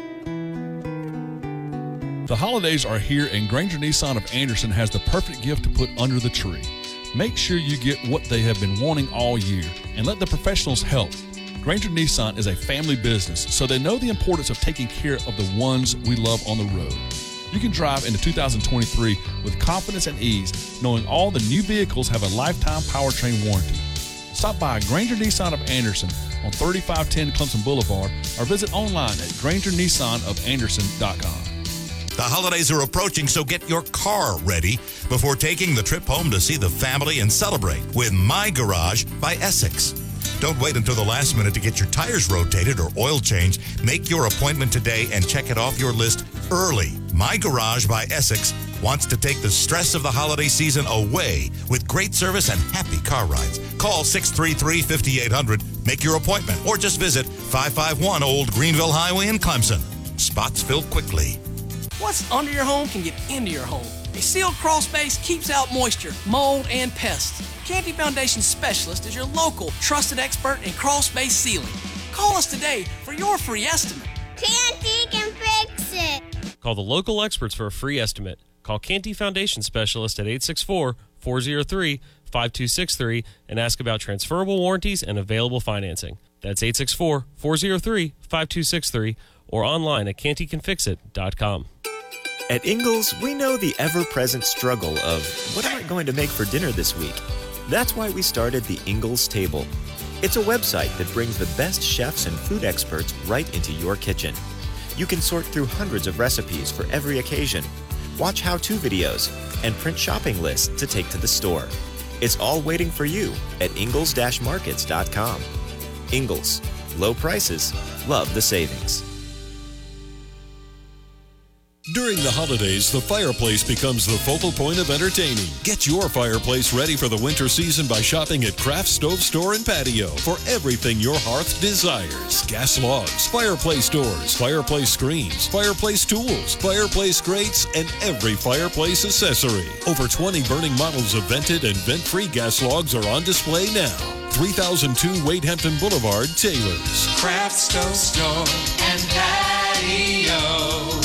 The holidays are here, and Granger Nissan of Anderson has the perfect gift to put under the tree. Make sure you get what they have been wanting all year, and let the professionals help. Granger Nissan is a family business, so they know the importance of taking care of the ones we love on the road. You can drive into two thousand twenty-three with confidence and ease, knowing all the new vehicles have a lifetime powertrain warranty. Stop by Granger Nissan of Anderson on thirty-five ten Clemson Boulevard, or visit online at granger nissan of anderson dot com. The holidays are approaching, so get your car ready before taking the trip home to see the family and celebrate with My Garage by Essex. Don't wait until the last minute to get your tires rotated or oil changed. Make your appointment today and check it off your list early. My Garage by Essex wants to take the stress of the holiday season away with great service and happy car rides. Call six three three, five eight zero zero, make your appointment, or just visit five five one Old Greenville Highway in Clemson. Spots fill quickly. What's under your home can get into your home. A sealed crawl space keeps out moisture, mold, and pests. Canty Foundation Specialist is your local trusted expert in crawl space sealing. Call us today for your free estimate. Canty can fix it. Call the local experts for a free estimate. Call Canty Foundation Specialist at eight six four, four zero three, five two six three and ask about transferable warranties and available financing. That's eight six four, four zero three, five two six three or online at canty can fix it dot com. At Ingles, we know the ever-present struggle of what am I going to make for dinner this week? That's why we started the Ingles Table. It's a website that brings the best chefs and food experts right into your kitchen. You can sort through hundreds of recipes for every occasion, watch how-to videos, and print shopping lists to take to the store. It's all waiting for you at ingles dash markets dot com. Ingles. Low prices. Love the savings. During the holidays, the fireplace becomes the focal point of entertaining. Get your fireplace ready for the winter season by shopping at Craft Stove Store and Patio for everything your hearth desires. Gas logs, fireplace doors, fireplace screens, fireplace tools, fireplace grates, and every fireplace accessory. Over twenty burning models of vented and vent-free gas logs are on display now. three thousand two Wade Hampton Boulevard, Taylor's. Craft Stove Store and Patio.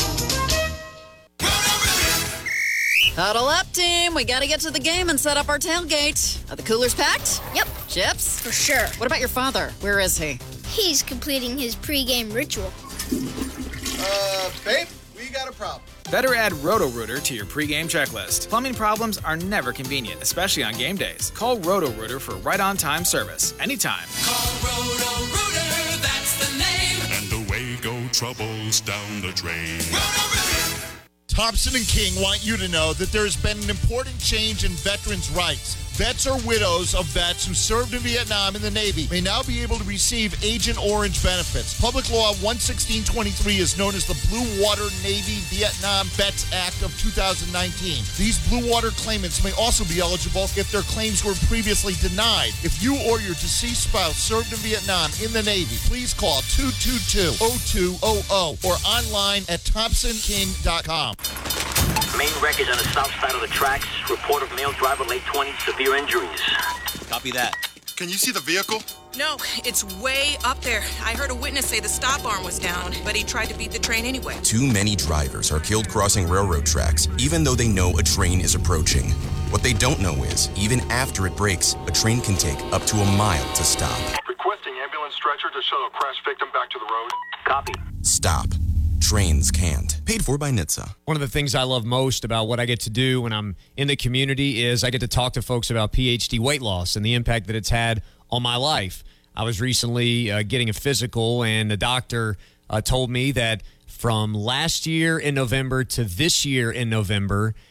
Huddle up, team. We got to get to the game and set up our tailgate. Are the coolers packed? Yep. Chips? For sure. What about your father? Where is he? He's completing his pregame ritual. Uh, babe, we got a problem. Better add Roto-Rooter to your pregame checklist. Plumbing problems are never convenient, especially on game days. Call Roto-Rooter for right-on-time service, anytime. Call Roto-Rooter, that's the name. And away go troubles down the drain. Roto-Rooter! Thompson and King want you to know that there's been an important change in veterans' rights. Vets or widows of vets who served in Vietnam in the Navy may now be able to receive Agent Orange benefits. Public Law one sixteen twenty-three is known as the Blue Water Navy Vietnam Vets Act of two thousand nineteen. These Blue Water claimants may also be eligible if their claims were previously denied. If you or your deceased spouse served in Vietnam in the Navy, please call two two two, oh two hundred or online at thompson king dot com. Main wreckage on the south side of the tracks. Report of male driver, late twenties, severe injuries. Copy that. Can you see the vehicle? No, it's way up there. I heard a witness say the stop arm was down, but he tried to beat the train anyway. Too many drivers are killed crossing railroad tracks, even though they know a train is approaching. What they don't know is, even after it breaks, a train can take up to a mile to stop. Requesting ambulance stretcher to shuttle crash victim back to the road. Copy. Stop. Trains can't. Paid for by N H T S A. One of the things I love most about what I get to do when I'm in the community is I get to talk to folks about P H D weight loss and the impact that it's had on my life. I was recently uh, getting a physical, and the doctor uh, told me that from last year in November to this year in November,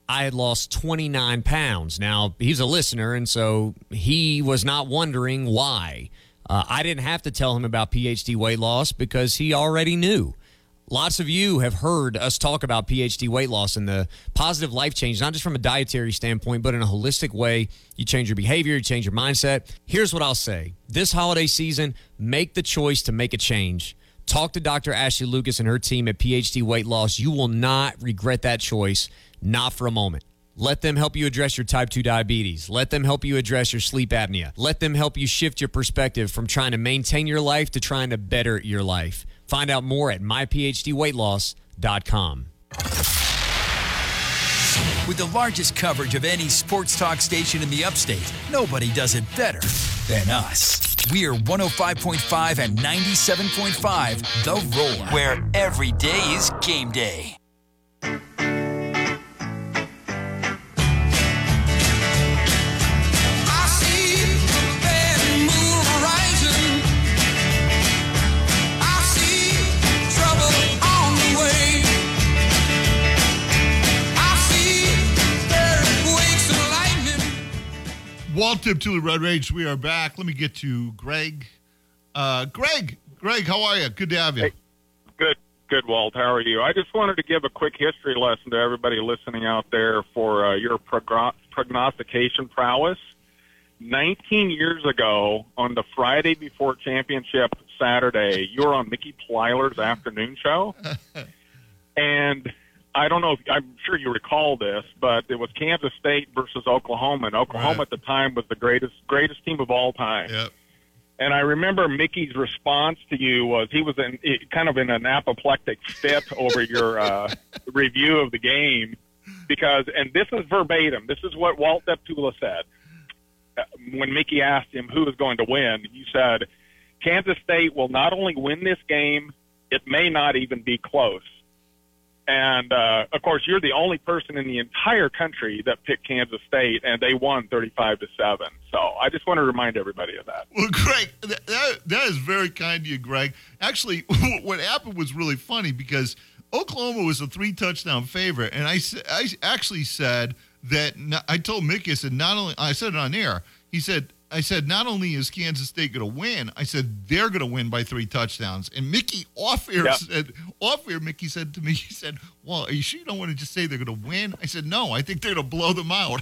I had lost twenty-nine pounds. Now, he's a listener, and so he was not wondering why. Uh, I didn't have to tell him about P H D weight loss because he already knew. Lots of you have heard us talk about P H D weight loss and the positive life change, not just from a dietary standpoint, but in a holistic way. You change your behavior, you change your mindset. Here's what I'll say. This holiday season, make the choice to make a change. Talk to Doctor Ashley Lucas and her team at P H D Weight Loss. You will not regret that choice, not for a moment. Let them help you address your type two diabetes. Let them help you address your sleep apnea. Let them help you shift your perspective from trying to maintain your life to trying to better your life. Find out more at my p h d weight loss dot com. With the largest coverage of any sports talk station in the upstate, nobody does it better than us. We are one oh five point five and ninety-seven point five The Roar, where every day is game day. Walt Tiptuli, Red Rage, we are back. Let me get to Greg. Uh, Greg, Greg, how are you? Good to have you. Hey, good, good, Walt. How are you? I just wanted to give a quick history lesson to everybody listening out there for uh, your progno- prognostication prowess. nineteen years ago, on the Friday before championship Saturday, you were on Mickey Plyler's afternoon show, and I don't know if I'm sure you recall this, but it was Kansas State versus Oklahoma, and Oklahoma Right. at the time was the greatest greatest team of all time. Yep. And I remember Mickey's response to you was he was in it, kind of in an apoplectic fit over your uh, review of the game because, and this is verbatim, this is what Walt Deptula said uh, when Mickey asked him who was going to win. You said, Kansas State will not only win this game, it may not even be close. And, uh, of course, you're the only person in the entire country that picked Kansas State, and they won thirty-five to seven. So I just want to remind everybody of that. Well, Greg, that, that, that is very kind of you, Greg. Actually, what happened was really funny because Oklahoma was a three-touchdown favorite, and I, I actually said that – I told Mickey, I said, not only – I said it on air. He said – I said, not only is Kansas State going to win, I said, they're going to win by three touchdowns. And Mickey off air Yeah. said, off air, Mickey said to me, he said, well, are you sure you don't want to just say they're going to win? I said, no, I think they're going to blow them out.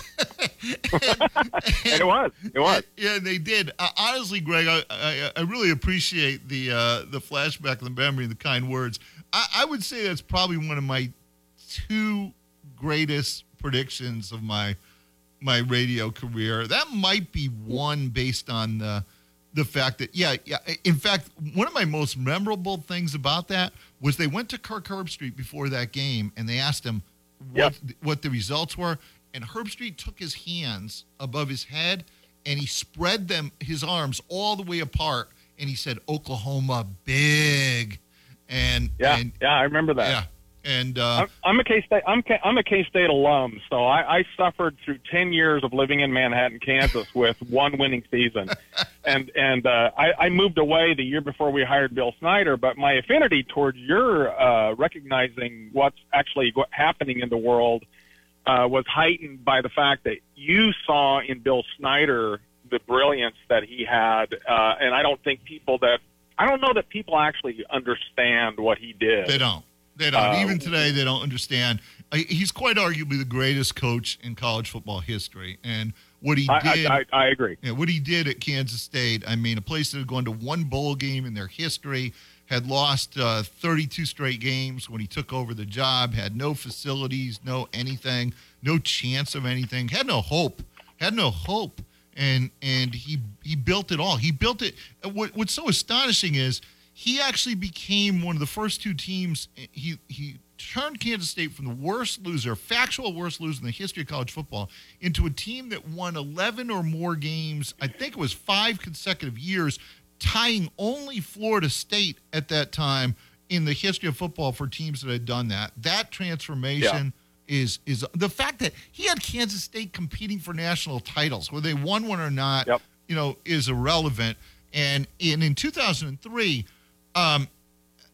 and, And it was. It was. Yeah, they did. Uh, honestly, Greg, I, I, I really appreciate the uh, the flashback, the memory, the kind words. I, I would say that's probably one of my two greatest predictions of my my radio career. That might be one based on the the fact that, yeah, yeah. In fact, one of my most memorable things about that was they went to Kirk Herbstreit before that game, and they asked him what, Yep. what the results were. And Herbstreit took his hands above his head, and he spread them, his arms all the way apart, and he said, Oklahoma big. And Yeah, and, yeah, I remember that. yeah. And uh, I'm, I'm a K-State. I'm K, I'm a K-State alum, so I, I suffered through ten years of living in Manhattan, Kansas, with one winning season, and and uh, I, I moved away the year before we hired Bill Snyder. But my affinity towards your uh, recognizing what's actually go- happening in the world uh, was heightened by the fact that you saw in Bill Snyder the brilliance that he had, uh, and I don't think people that I don't know that people actually understand what he did. they don't. They don't. Uh, Even today, they don't understand. Uh, He's quite arguably the greatest coach in college football history. And what he I, did, I, I, I agree. yeah, what he did at Kansas State, I mean, a place that had gone to one bowl game in their history, had lost uh, thirty-two straight games when he took over the job, had no facilities, no anything, no chance of anything, had no hope, had no hope. And and he he built it all. He built it. What, what's so astonishing is he actually became one of the first two teams. He he turned Kansas State from the worst loser, factual worst loser in the history of college football, into a team that won eleven or more games. I think it was five consecutive years, tying only Florida State at that time in the history of football for teams that had done that. That transformation is is the fact that he had Kansas State competing for national titles, whether they won one or not, Yep. you know, is irrelevant. And in, in two thousand three, um,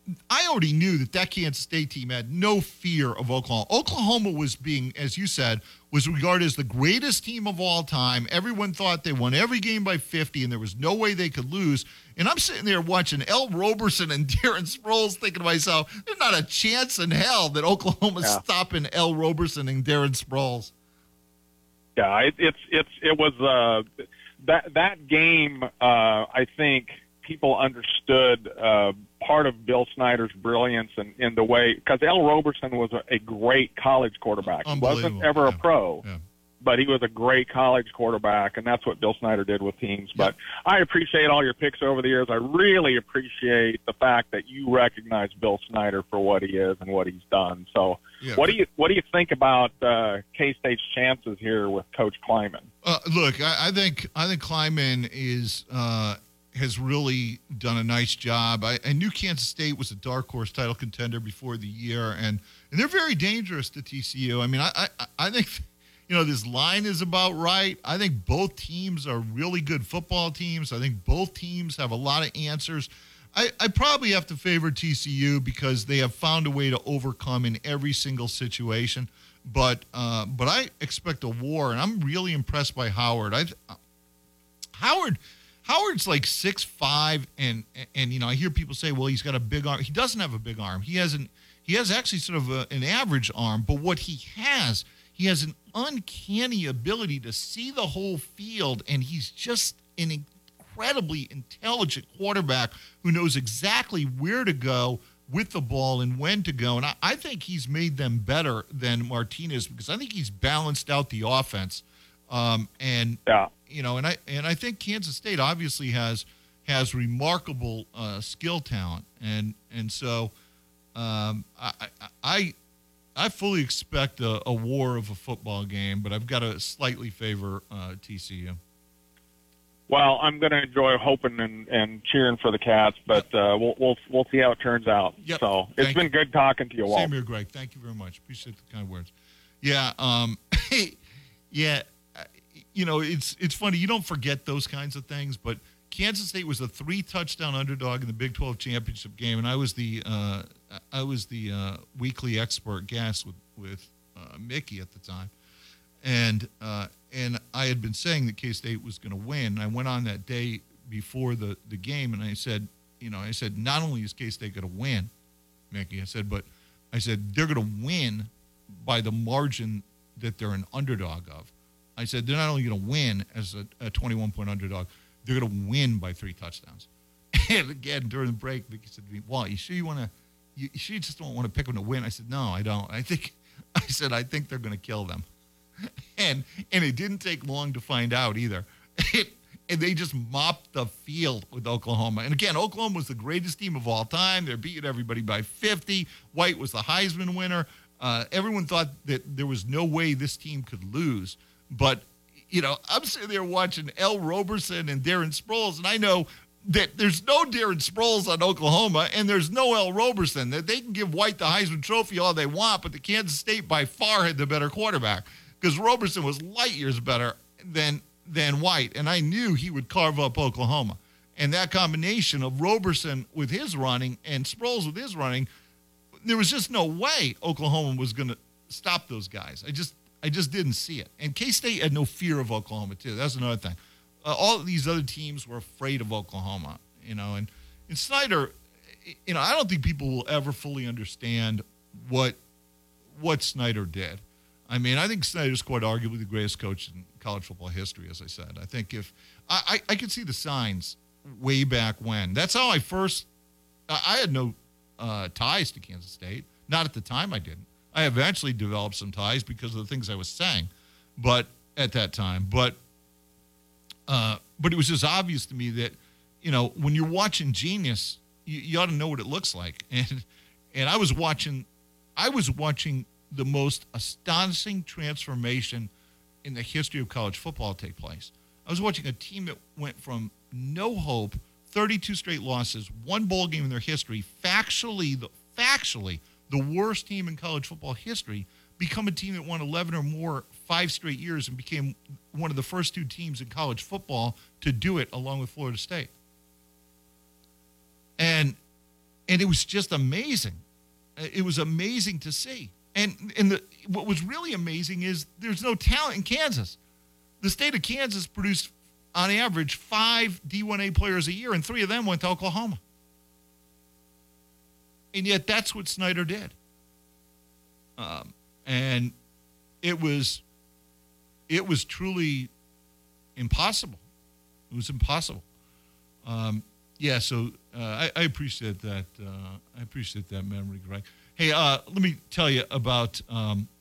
I already knew that that Kansas State team had no fear of Oklahoma. Oklahoma was being, as you said, was regarded as the greatest team of all time. Everyone thought they won every game by fifty, and there was no way they could lose. And I'm sitting there watching L. Roberson and Darren Sproles, thinking to myself, there's not a chance in hell that Oklahoma's Yeah. stopping L. Roberson and Darren Sproles. Yeah, it, it's it's it was uh, that that game. Uh, I think people understood uh, part of Bill Snyder's brilliance and in, in the way, because L. Roberson was a, a great college quarterback. He wasn't ever a pro, Yeah. but he was a great college quarterback, and that's what Bill Snyder did with teams. But I appreciate all your picks over the years. I really appreciate the fact that you recognize Bill Snyder for what he is and what he's done. So, Yeah, what do you what do you think about uh, K-State's chances here with Coach Kleiman? Uh, look, I, I think I think Kleiman is uh, has really done a nice job. I, I knew Kansas State was a dark horse title contender before the year, and, and they're very dangerous to T C U. I mean, I, I I think you know this line is about right. I think both teams are really good football teams. I think both teams have a lot of answers. I, I probably have to favor T C U because they have found a way to overcome in every single situation. But uh, but I expect a war, and I'm really impressed by Howard. I Howard Howard's like six five, and and you know I hear people say, well, he's got a big arm. He doesn't have a big arm. He has an he has actually sort of a, an average arm. But what he has, he has an uncanny ability to see the whole field, and he's just an incredibly intelligent quarterback who knows exactly where to go with the ball and when to go. And I, I think he's made them better than Martinez because I think he's balanced out the offense. Um, and yeah. you know, and I and I think Kansas State obviously has has remarkable uh, skill talent, and and so um, I, I I fully expect a, a war of a football game, but I've got to slightly favor uh, T C U. Well, I'm going to enjoy hoping and, and cheering for the Cats, but uh, we'll we'll we'll see how it turns out. Yep. So it's Thank been you. good talking to you, Walt. Same here, Greg. Thank you very much. Appreciate the kind words. Yeah, um, yeah. You know, it's it's funny. You don't forget those kinds of things, but Kansas State was a three touchdown underdog in the Big twelve championship game, and I was the uh, I was the uh, weekly expert guest with with uh, Mickey at the time, and uh, and I had been saying that K-State was going to win. And I went on that day before the, the game, and I said, you know, I said not only is K-State going to win, Mickey, I said, but I said they're going to win by the margin that they're an underdog of. I said they're not only going to win as a, a twenty-one point underdog, they're going to win by three touchdowns. And again, during the break, Mickey said to me, "Well, you sure you want to? You, you sure you just don't want to pick them to win?" I said, "No, I don't. I think," I said, "I think they're going to kill them." And and it didn't take long to find out either. It, and they just mopped the field with Oklahoma. And again, Oklahoma was the greatest team of all time. They're beating everybody by fifty. White was the Heisman winner. Uh, everyone thought that there was no way this team could lose. But, you know, I'm sitting there watching L. Roberson and Darren Sproles, and I know that there's no Darren Sproles on Oklahoma, and there's no L. Roberson. That they can give White the Heisman Trophy all they want, but the Kansas State by far had the better quarterback because Roberson was light years better than than White, and I knew he would carve up Oklahoma. And that combination of Roberson with his running and Sproles with his running, there was just no way Oklahoma was going to stop those guys. I just I just didn't see it. And K-State had no fear of Oklahoma, too. That's another thing. Uh, all of these other teams were afraid of Oklahoma, you know. And, and Snyder, you know, I don't think people will ever fully understand what what Snyder did. I mean, I think Snyder's quite arguably the greatest coach in college football history, as I said. I think if I, I, I could see the signs way back when. That's how I first I, I had no uh, ties to Kansas State. Not at the time I didn't. I eventually developed some ties because of the things I was saying, but at that time, but uh, but it was just obvious to me that, you know, when you're watching Genius, you, you ought to know what it looks like. And and I was watching, I was watching the most astonishing transformation in the history of college football take place. I was watching a team that went from no hope, thirty-two straight losses, one bowl game in their history, factually the factually. the worst team in college football history, become a team that won eleven or more five straight years and became one of the first two teams in college football to do it along with Florida State. And and it was just amazing. It was amazing to see. And and the what was really amazing is there's no talent in Kansas. The state of Kansas produced, on average, five D one A players a year, and three of them went to Oklahoma. And yet that's what Snyder did. Um, and it was it was truly impossible. It was impossible. Um, yeah, so uh, I, I appreciate that. Uh, I appreciate that memory, Greg. Hey, uh, let me tell you about um,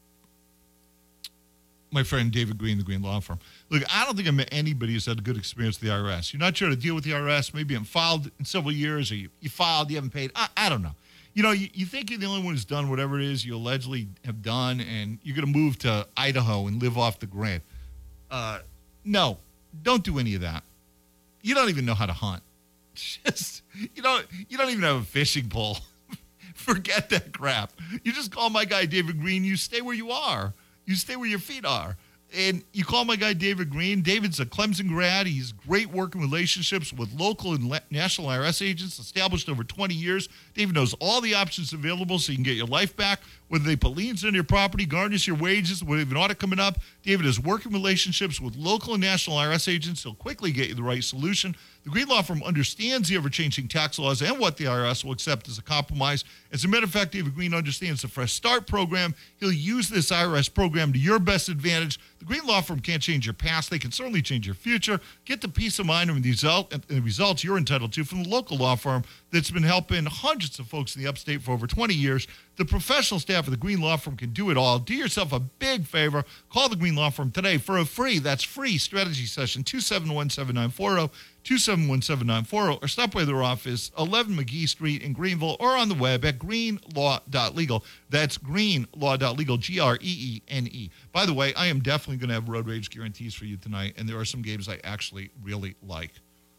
my friend David Green, the Green Law Firm. Look, I don't think I met anybody who's had a good experience with the I R S. You're not sure how to deal with the I R S. Maybe you haven't filed in several years, or you, you filed, you haven't paid. I, I don't know. You know, you, you think you're the only one who's done whatever it is you allegedly have done, and you're going to move to Idaho and live off the grid. Uh, no, don't do any of that. You don't even know how to hunt. Just you don't you don't even have a fishing pole. Forget that crap. You just call my guy David Green. You stay where you are. You stay where your feet are. And you call my guy David Green. David's a Clemson grad. He's great working relationships with local and le- national I R S agents established over twenty years. David knows all the options available so you can get your life back, whether they put liens on your property, garnish your wages, whether you have an audit coming up. David has working relationships with local and national I R S agents. He'll quickly get you the right solution. The Green Law Firm understands the ever-changing tax laws and what the I R S will accept as a compromise. As a matter of fact, David Green understands the Fresh Start program. He'll use this I R S program to your best advantage. The Green Law Firm can't change your past. They can certainly change your future. Get the peace of mind and the, result, and the results you're entitled to from the local law firm that's been helping hundreds of folks in the upstate for over twenty years. The professional staff of the Green Law Firm can do it all. Do yourself a big favor. Call the Green Law Firm today for a free, that's free, strategy session, two seven one, seven nine four zero, two seven one, seven nine four zero, or stop by their office, eleven McGee Street in Greenville, or on the web at green law dot legal. That's green law dot legal, G R E E N E. By the way, I am definitely going to have road rage guarantees for you tonight, and there are some games I actually really like.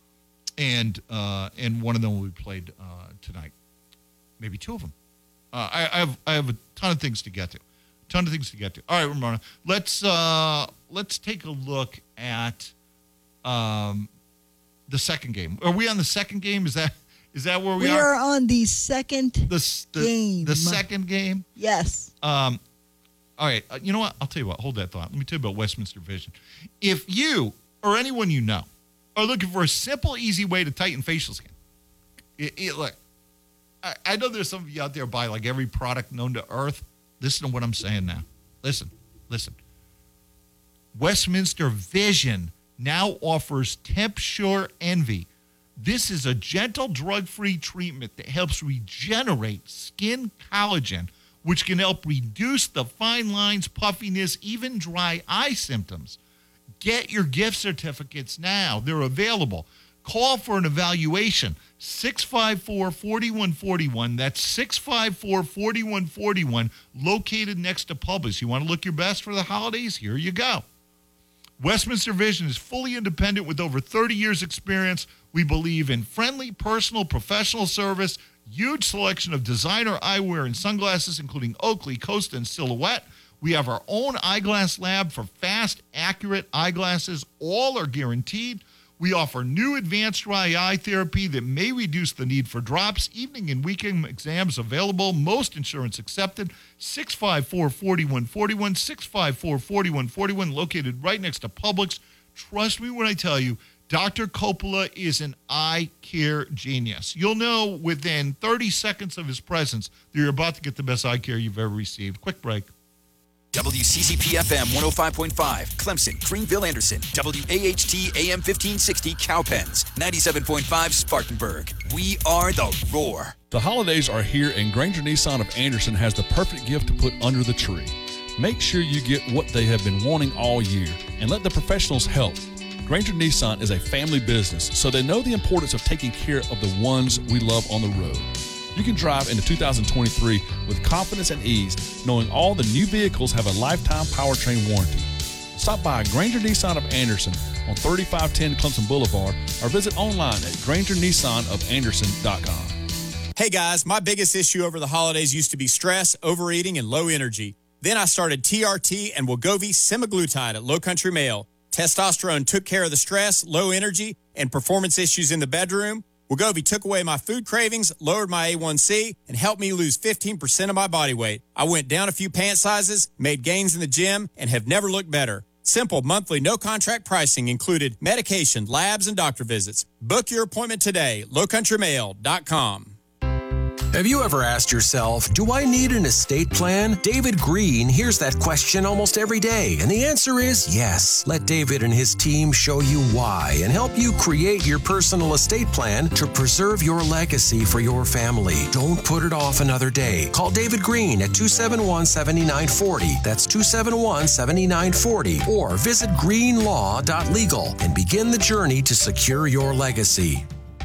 And uh, and one of them will be played uh, tonight. Maybe two of them. Uh, I, I have I have a ton of things to get to. A ton of things to get to. All right, Ramona, let's uh, let's take a look at um, the second game. Are we on the second game? Is that is that where we, we are? We are on the second the, the, game. The second game? Yes. Um. All right. Uh, you know what? I'll tell you what. Hold that thought. Let me tell you about Westminster Vision. If you or anyone you know are looking for a simple, easy way to tighten facial skin, it, it, look, I, I know there's some of you out there buy like every product known to earth. Listen to what I'm saying now. Listen, listen. Westminster Vision now offers TempSure Envy. This is a gentle, drug-free treatment that helps regenerate skin collagen, which can help reduce the fine lines, puffiness, even dry eye symptoms. Get your gift certificates now. They're available. Call for an evaluation. six five four, four one four one. That's six five four, four one four one, located next to Publix. You want to look your best for the holidays? Here you go. Westminster Vision is fully independent with over thirty years experience. We believe in friendly, personal, professional service, huge selection of designer eyewear and sunglasses, including Oakley, Costa, and Silhouette. We have our own eyeglass lab for fast, accurate eyeglasses. All are guaranteed. We offer new advanced dry eye therapy that may reduce the need for drops. Evening and weekend exams available. Most insurance accepted. six five four, four one four one, six five four, four one four one, located right next to Publix. Trust me when I tell you, Doctor Coppola is an eye care genius. You'll know within thirty seconds of his presence that you're about to get the best eye care you've ever received. Quick break. W C C P F M one oh five point five, Clemson, Greenville, Anderson. W A H T A M fifteen sixty, Cowpens. ninety-seven point five, Spartanburg. We are the Roar. The holidays are here, and Granger Nissan of Anderson has the perfect gift to put under the tree. Make sure you get what they have been wanting all year, and let the professionals help. Granger Nissan is a family business, so they know the importance of taking care of the ones we love on the road. You can drive into two thousand twenty-three with confidence and ease, knowing all the new vehicles have a lifetime powertrain warranty. Stop by Granger Nissan of Anderson on thirty-five ten Clemson Boulevard or visit online at granger nissan of anderson dot com. Hey guys, my biggest issue over the holidays used to be stress, overeating, and low energy. Then I started T R T and Wegovy semaglutide at Low Country Mail. Testosterone took care of the stress, low energy, and performance issues in the bedroom. Wegovy took away my food cravings, lowered my A one C, and helped me lose fifteen percent of my body weight. I went down a few pant sizes, made gains in the gym, and have never looked better. Simple monthly no-contract pricing included medication, labs, and doctor visits. Book your appointment today, low country mail dot com. Have you ever asked yourself, do I need an estate plan? David Green hears that question almost every day, and the answer is yes. Let David and his team show you why and help you create your personal estate plan to preserve your legacy for your family. Don't put it off another day. Call David Green at two seven one, seven nine four zero. That's two seven one, seven nine four zero. Or visit green law dot legal and begin the journey to secure your legacy.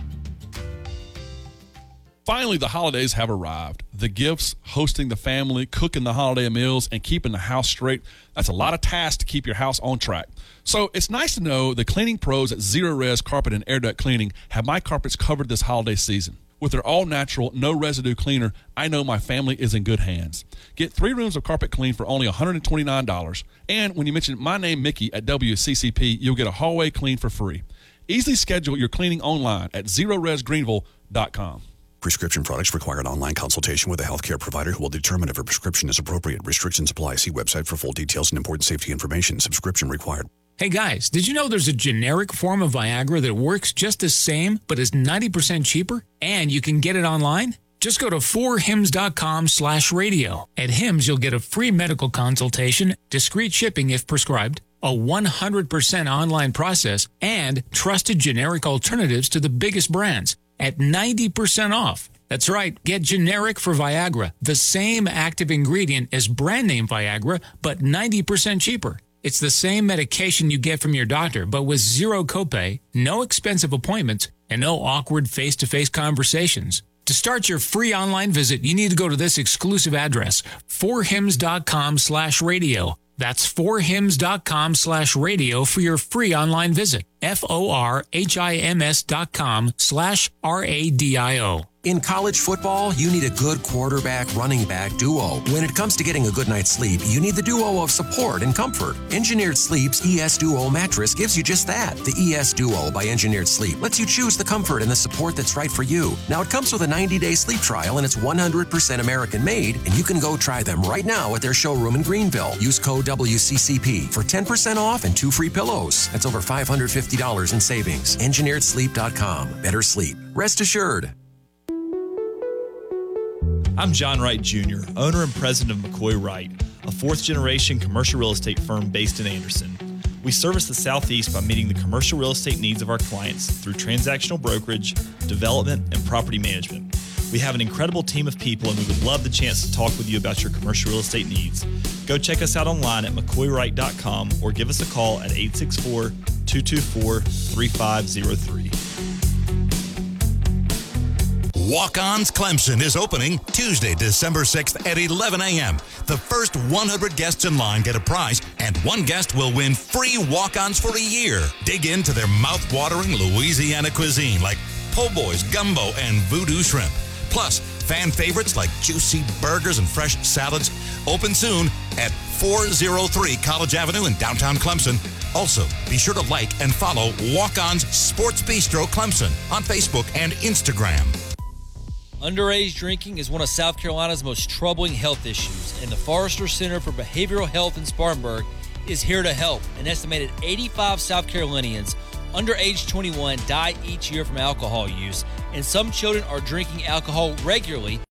Finally, the holidays have arrived. The gifts, hosting the family, cooking the holiday meals, and keeping the house straight. That's a lot of tasks to keep your house on track. So it's nice to know the cleaning pros at Zero Res Carpet and Air Duct Cleaning have my carpets covered this holiday season. With their all-natural, no-residue cleaner, I know my family is in good hands. Get three rooms of carpet clean for only one hundred twenty-nine dollars. And when you mention my name, Mickey, at W C C P, you'll get a hallway clean for free. Easily schedule your cleaning online at zero res greenville dot com. Prescription products require an online consultation with a healthcare provider who will determine if a prescription is appropriate. Restrictions apply. See website for full details and important safety information. Subscription required. Hey guys, did you know there's a generic form of Viagra that works just the same but is ninety percent cheaper? And you can get it online? Just go to four hims dot com slash radio. At Hims, you'll get a free medical consultation, discreet shipping if prescribed, a one hundred percent online process, and trusted generic alternatives to the biggest brands at ninety percent off. That's right, get generic for Viagra, the same active ingredient as brand name Viagra, but ninety percent cheaper. It's the same medication you get from your doctor, but with zero copay, no expensive appointments, and no awkward face-to-face conversations. To start your free online visit, you need to go to this exclusive address, four hims dot com slash radio. That's four hims dot com slash radio for your free online visit. F O R H I M S dot com slash R A D I O. In college football, you need a good quarterback running back duo. When it comes to getting a good night's sleep, you need the duo of support and comfort. Engineered Sleep's E S Duo mattress gives you just that. The E S Duo by Engineered Sleep lets you choose the comfort and the support that's right for you. Now, it comes with a ninety-day sleep trial, and it's one hundred percent American made, and you can go try them right now at their showroom in Greenville. Use code W C C P for ten percent off and two free pillows. That's over five hundred fifty dollars in savings. engineered sleep dot com. Better sleep. Rest assured. I'm John Wright Junior, owner and president of McCoy Wright, a fourth-generation commercial real estate firm based in Anderson. We service the Southeast by meeting the commercial real estate needs of our clients through transactional brokerage, development, and property management. We have an incredible team of people, and we would love the chance to talk with you about your commercial real estate needs. Go check us out online at mccoy wright dot com or give us a call at eight six four, two two four, three five zero three. Walk-Ons Clemson is opening Tuesday, December sixth at eleven a.m. The first one hundred guests in line get a prize, and one guest will win free walk-ons for a year. Dig into their mouth-watering Louisiana cuisine like po' boys, gumbo, and voodoo shrimp. Plus, fan favorites like juicy burgers and fresh salads. Open soon at four oh three College Avenue in downtown Clemson. Also, be sure to like and follow Walk-On's Sports Bistro Clemson on Facebook and Instagram. Underage drinking is one of South Carolina's most troubling health issues, and the Forrester Center for Behavioral Health in Spartanburg is here to help. An estimated eighty-five South Carolinians under age twenty-one die each year from alcohol use, and some children are drinking alcohol regularly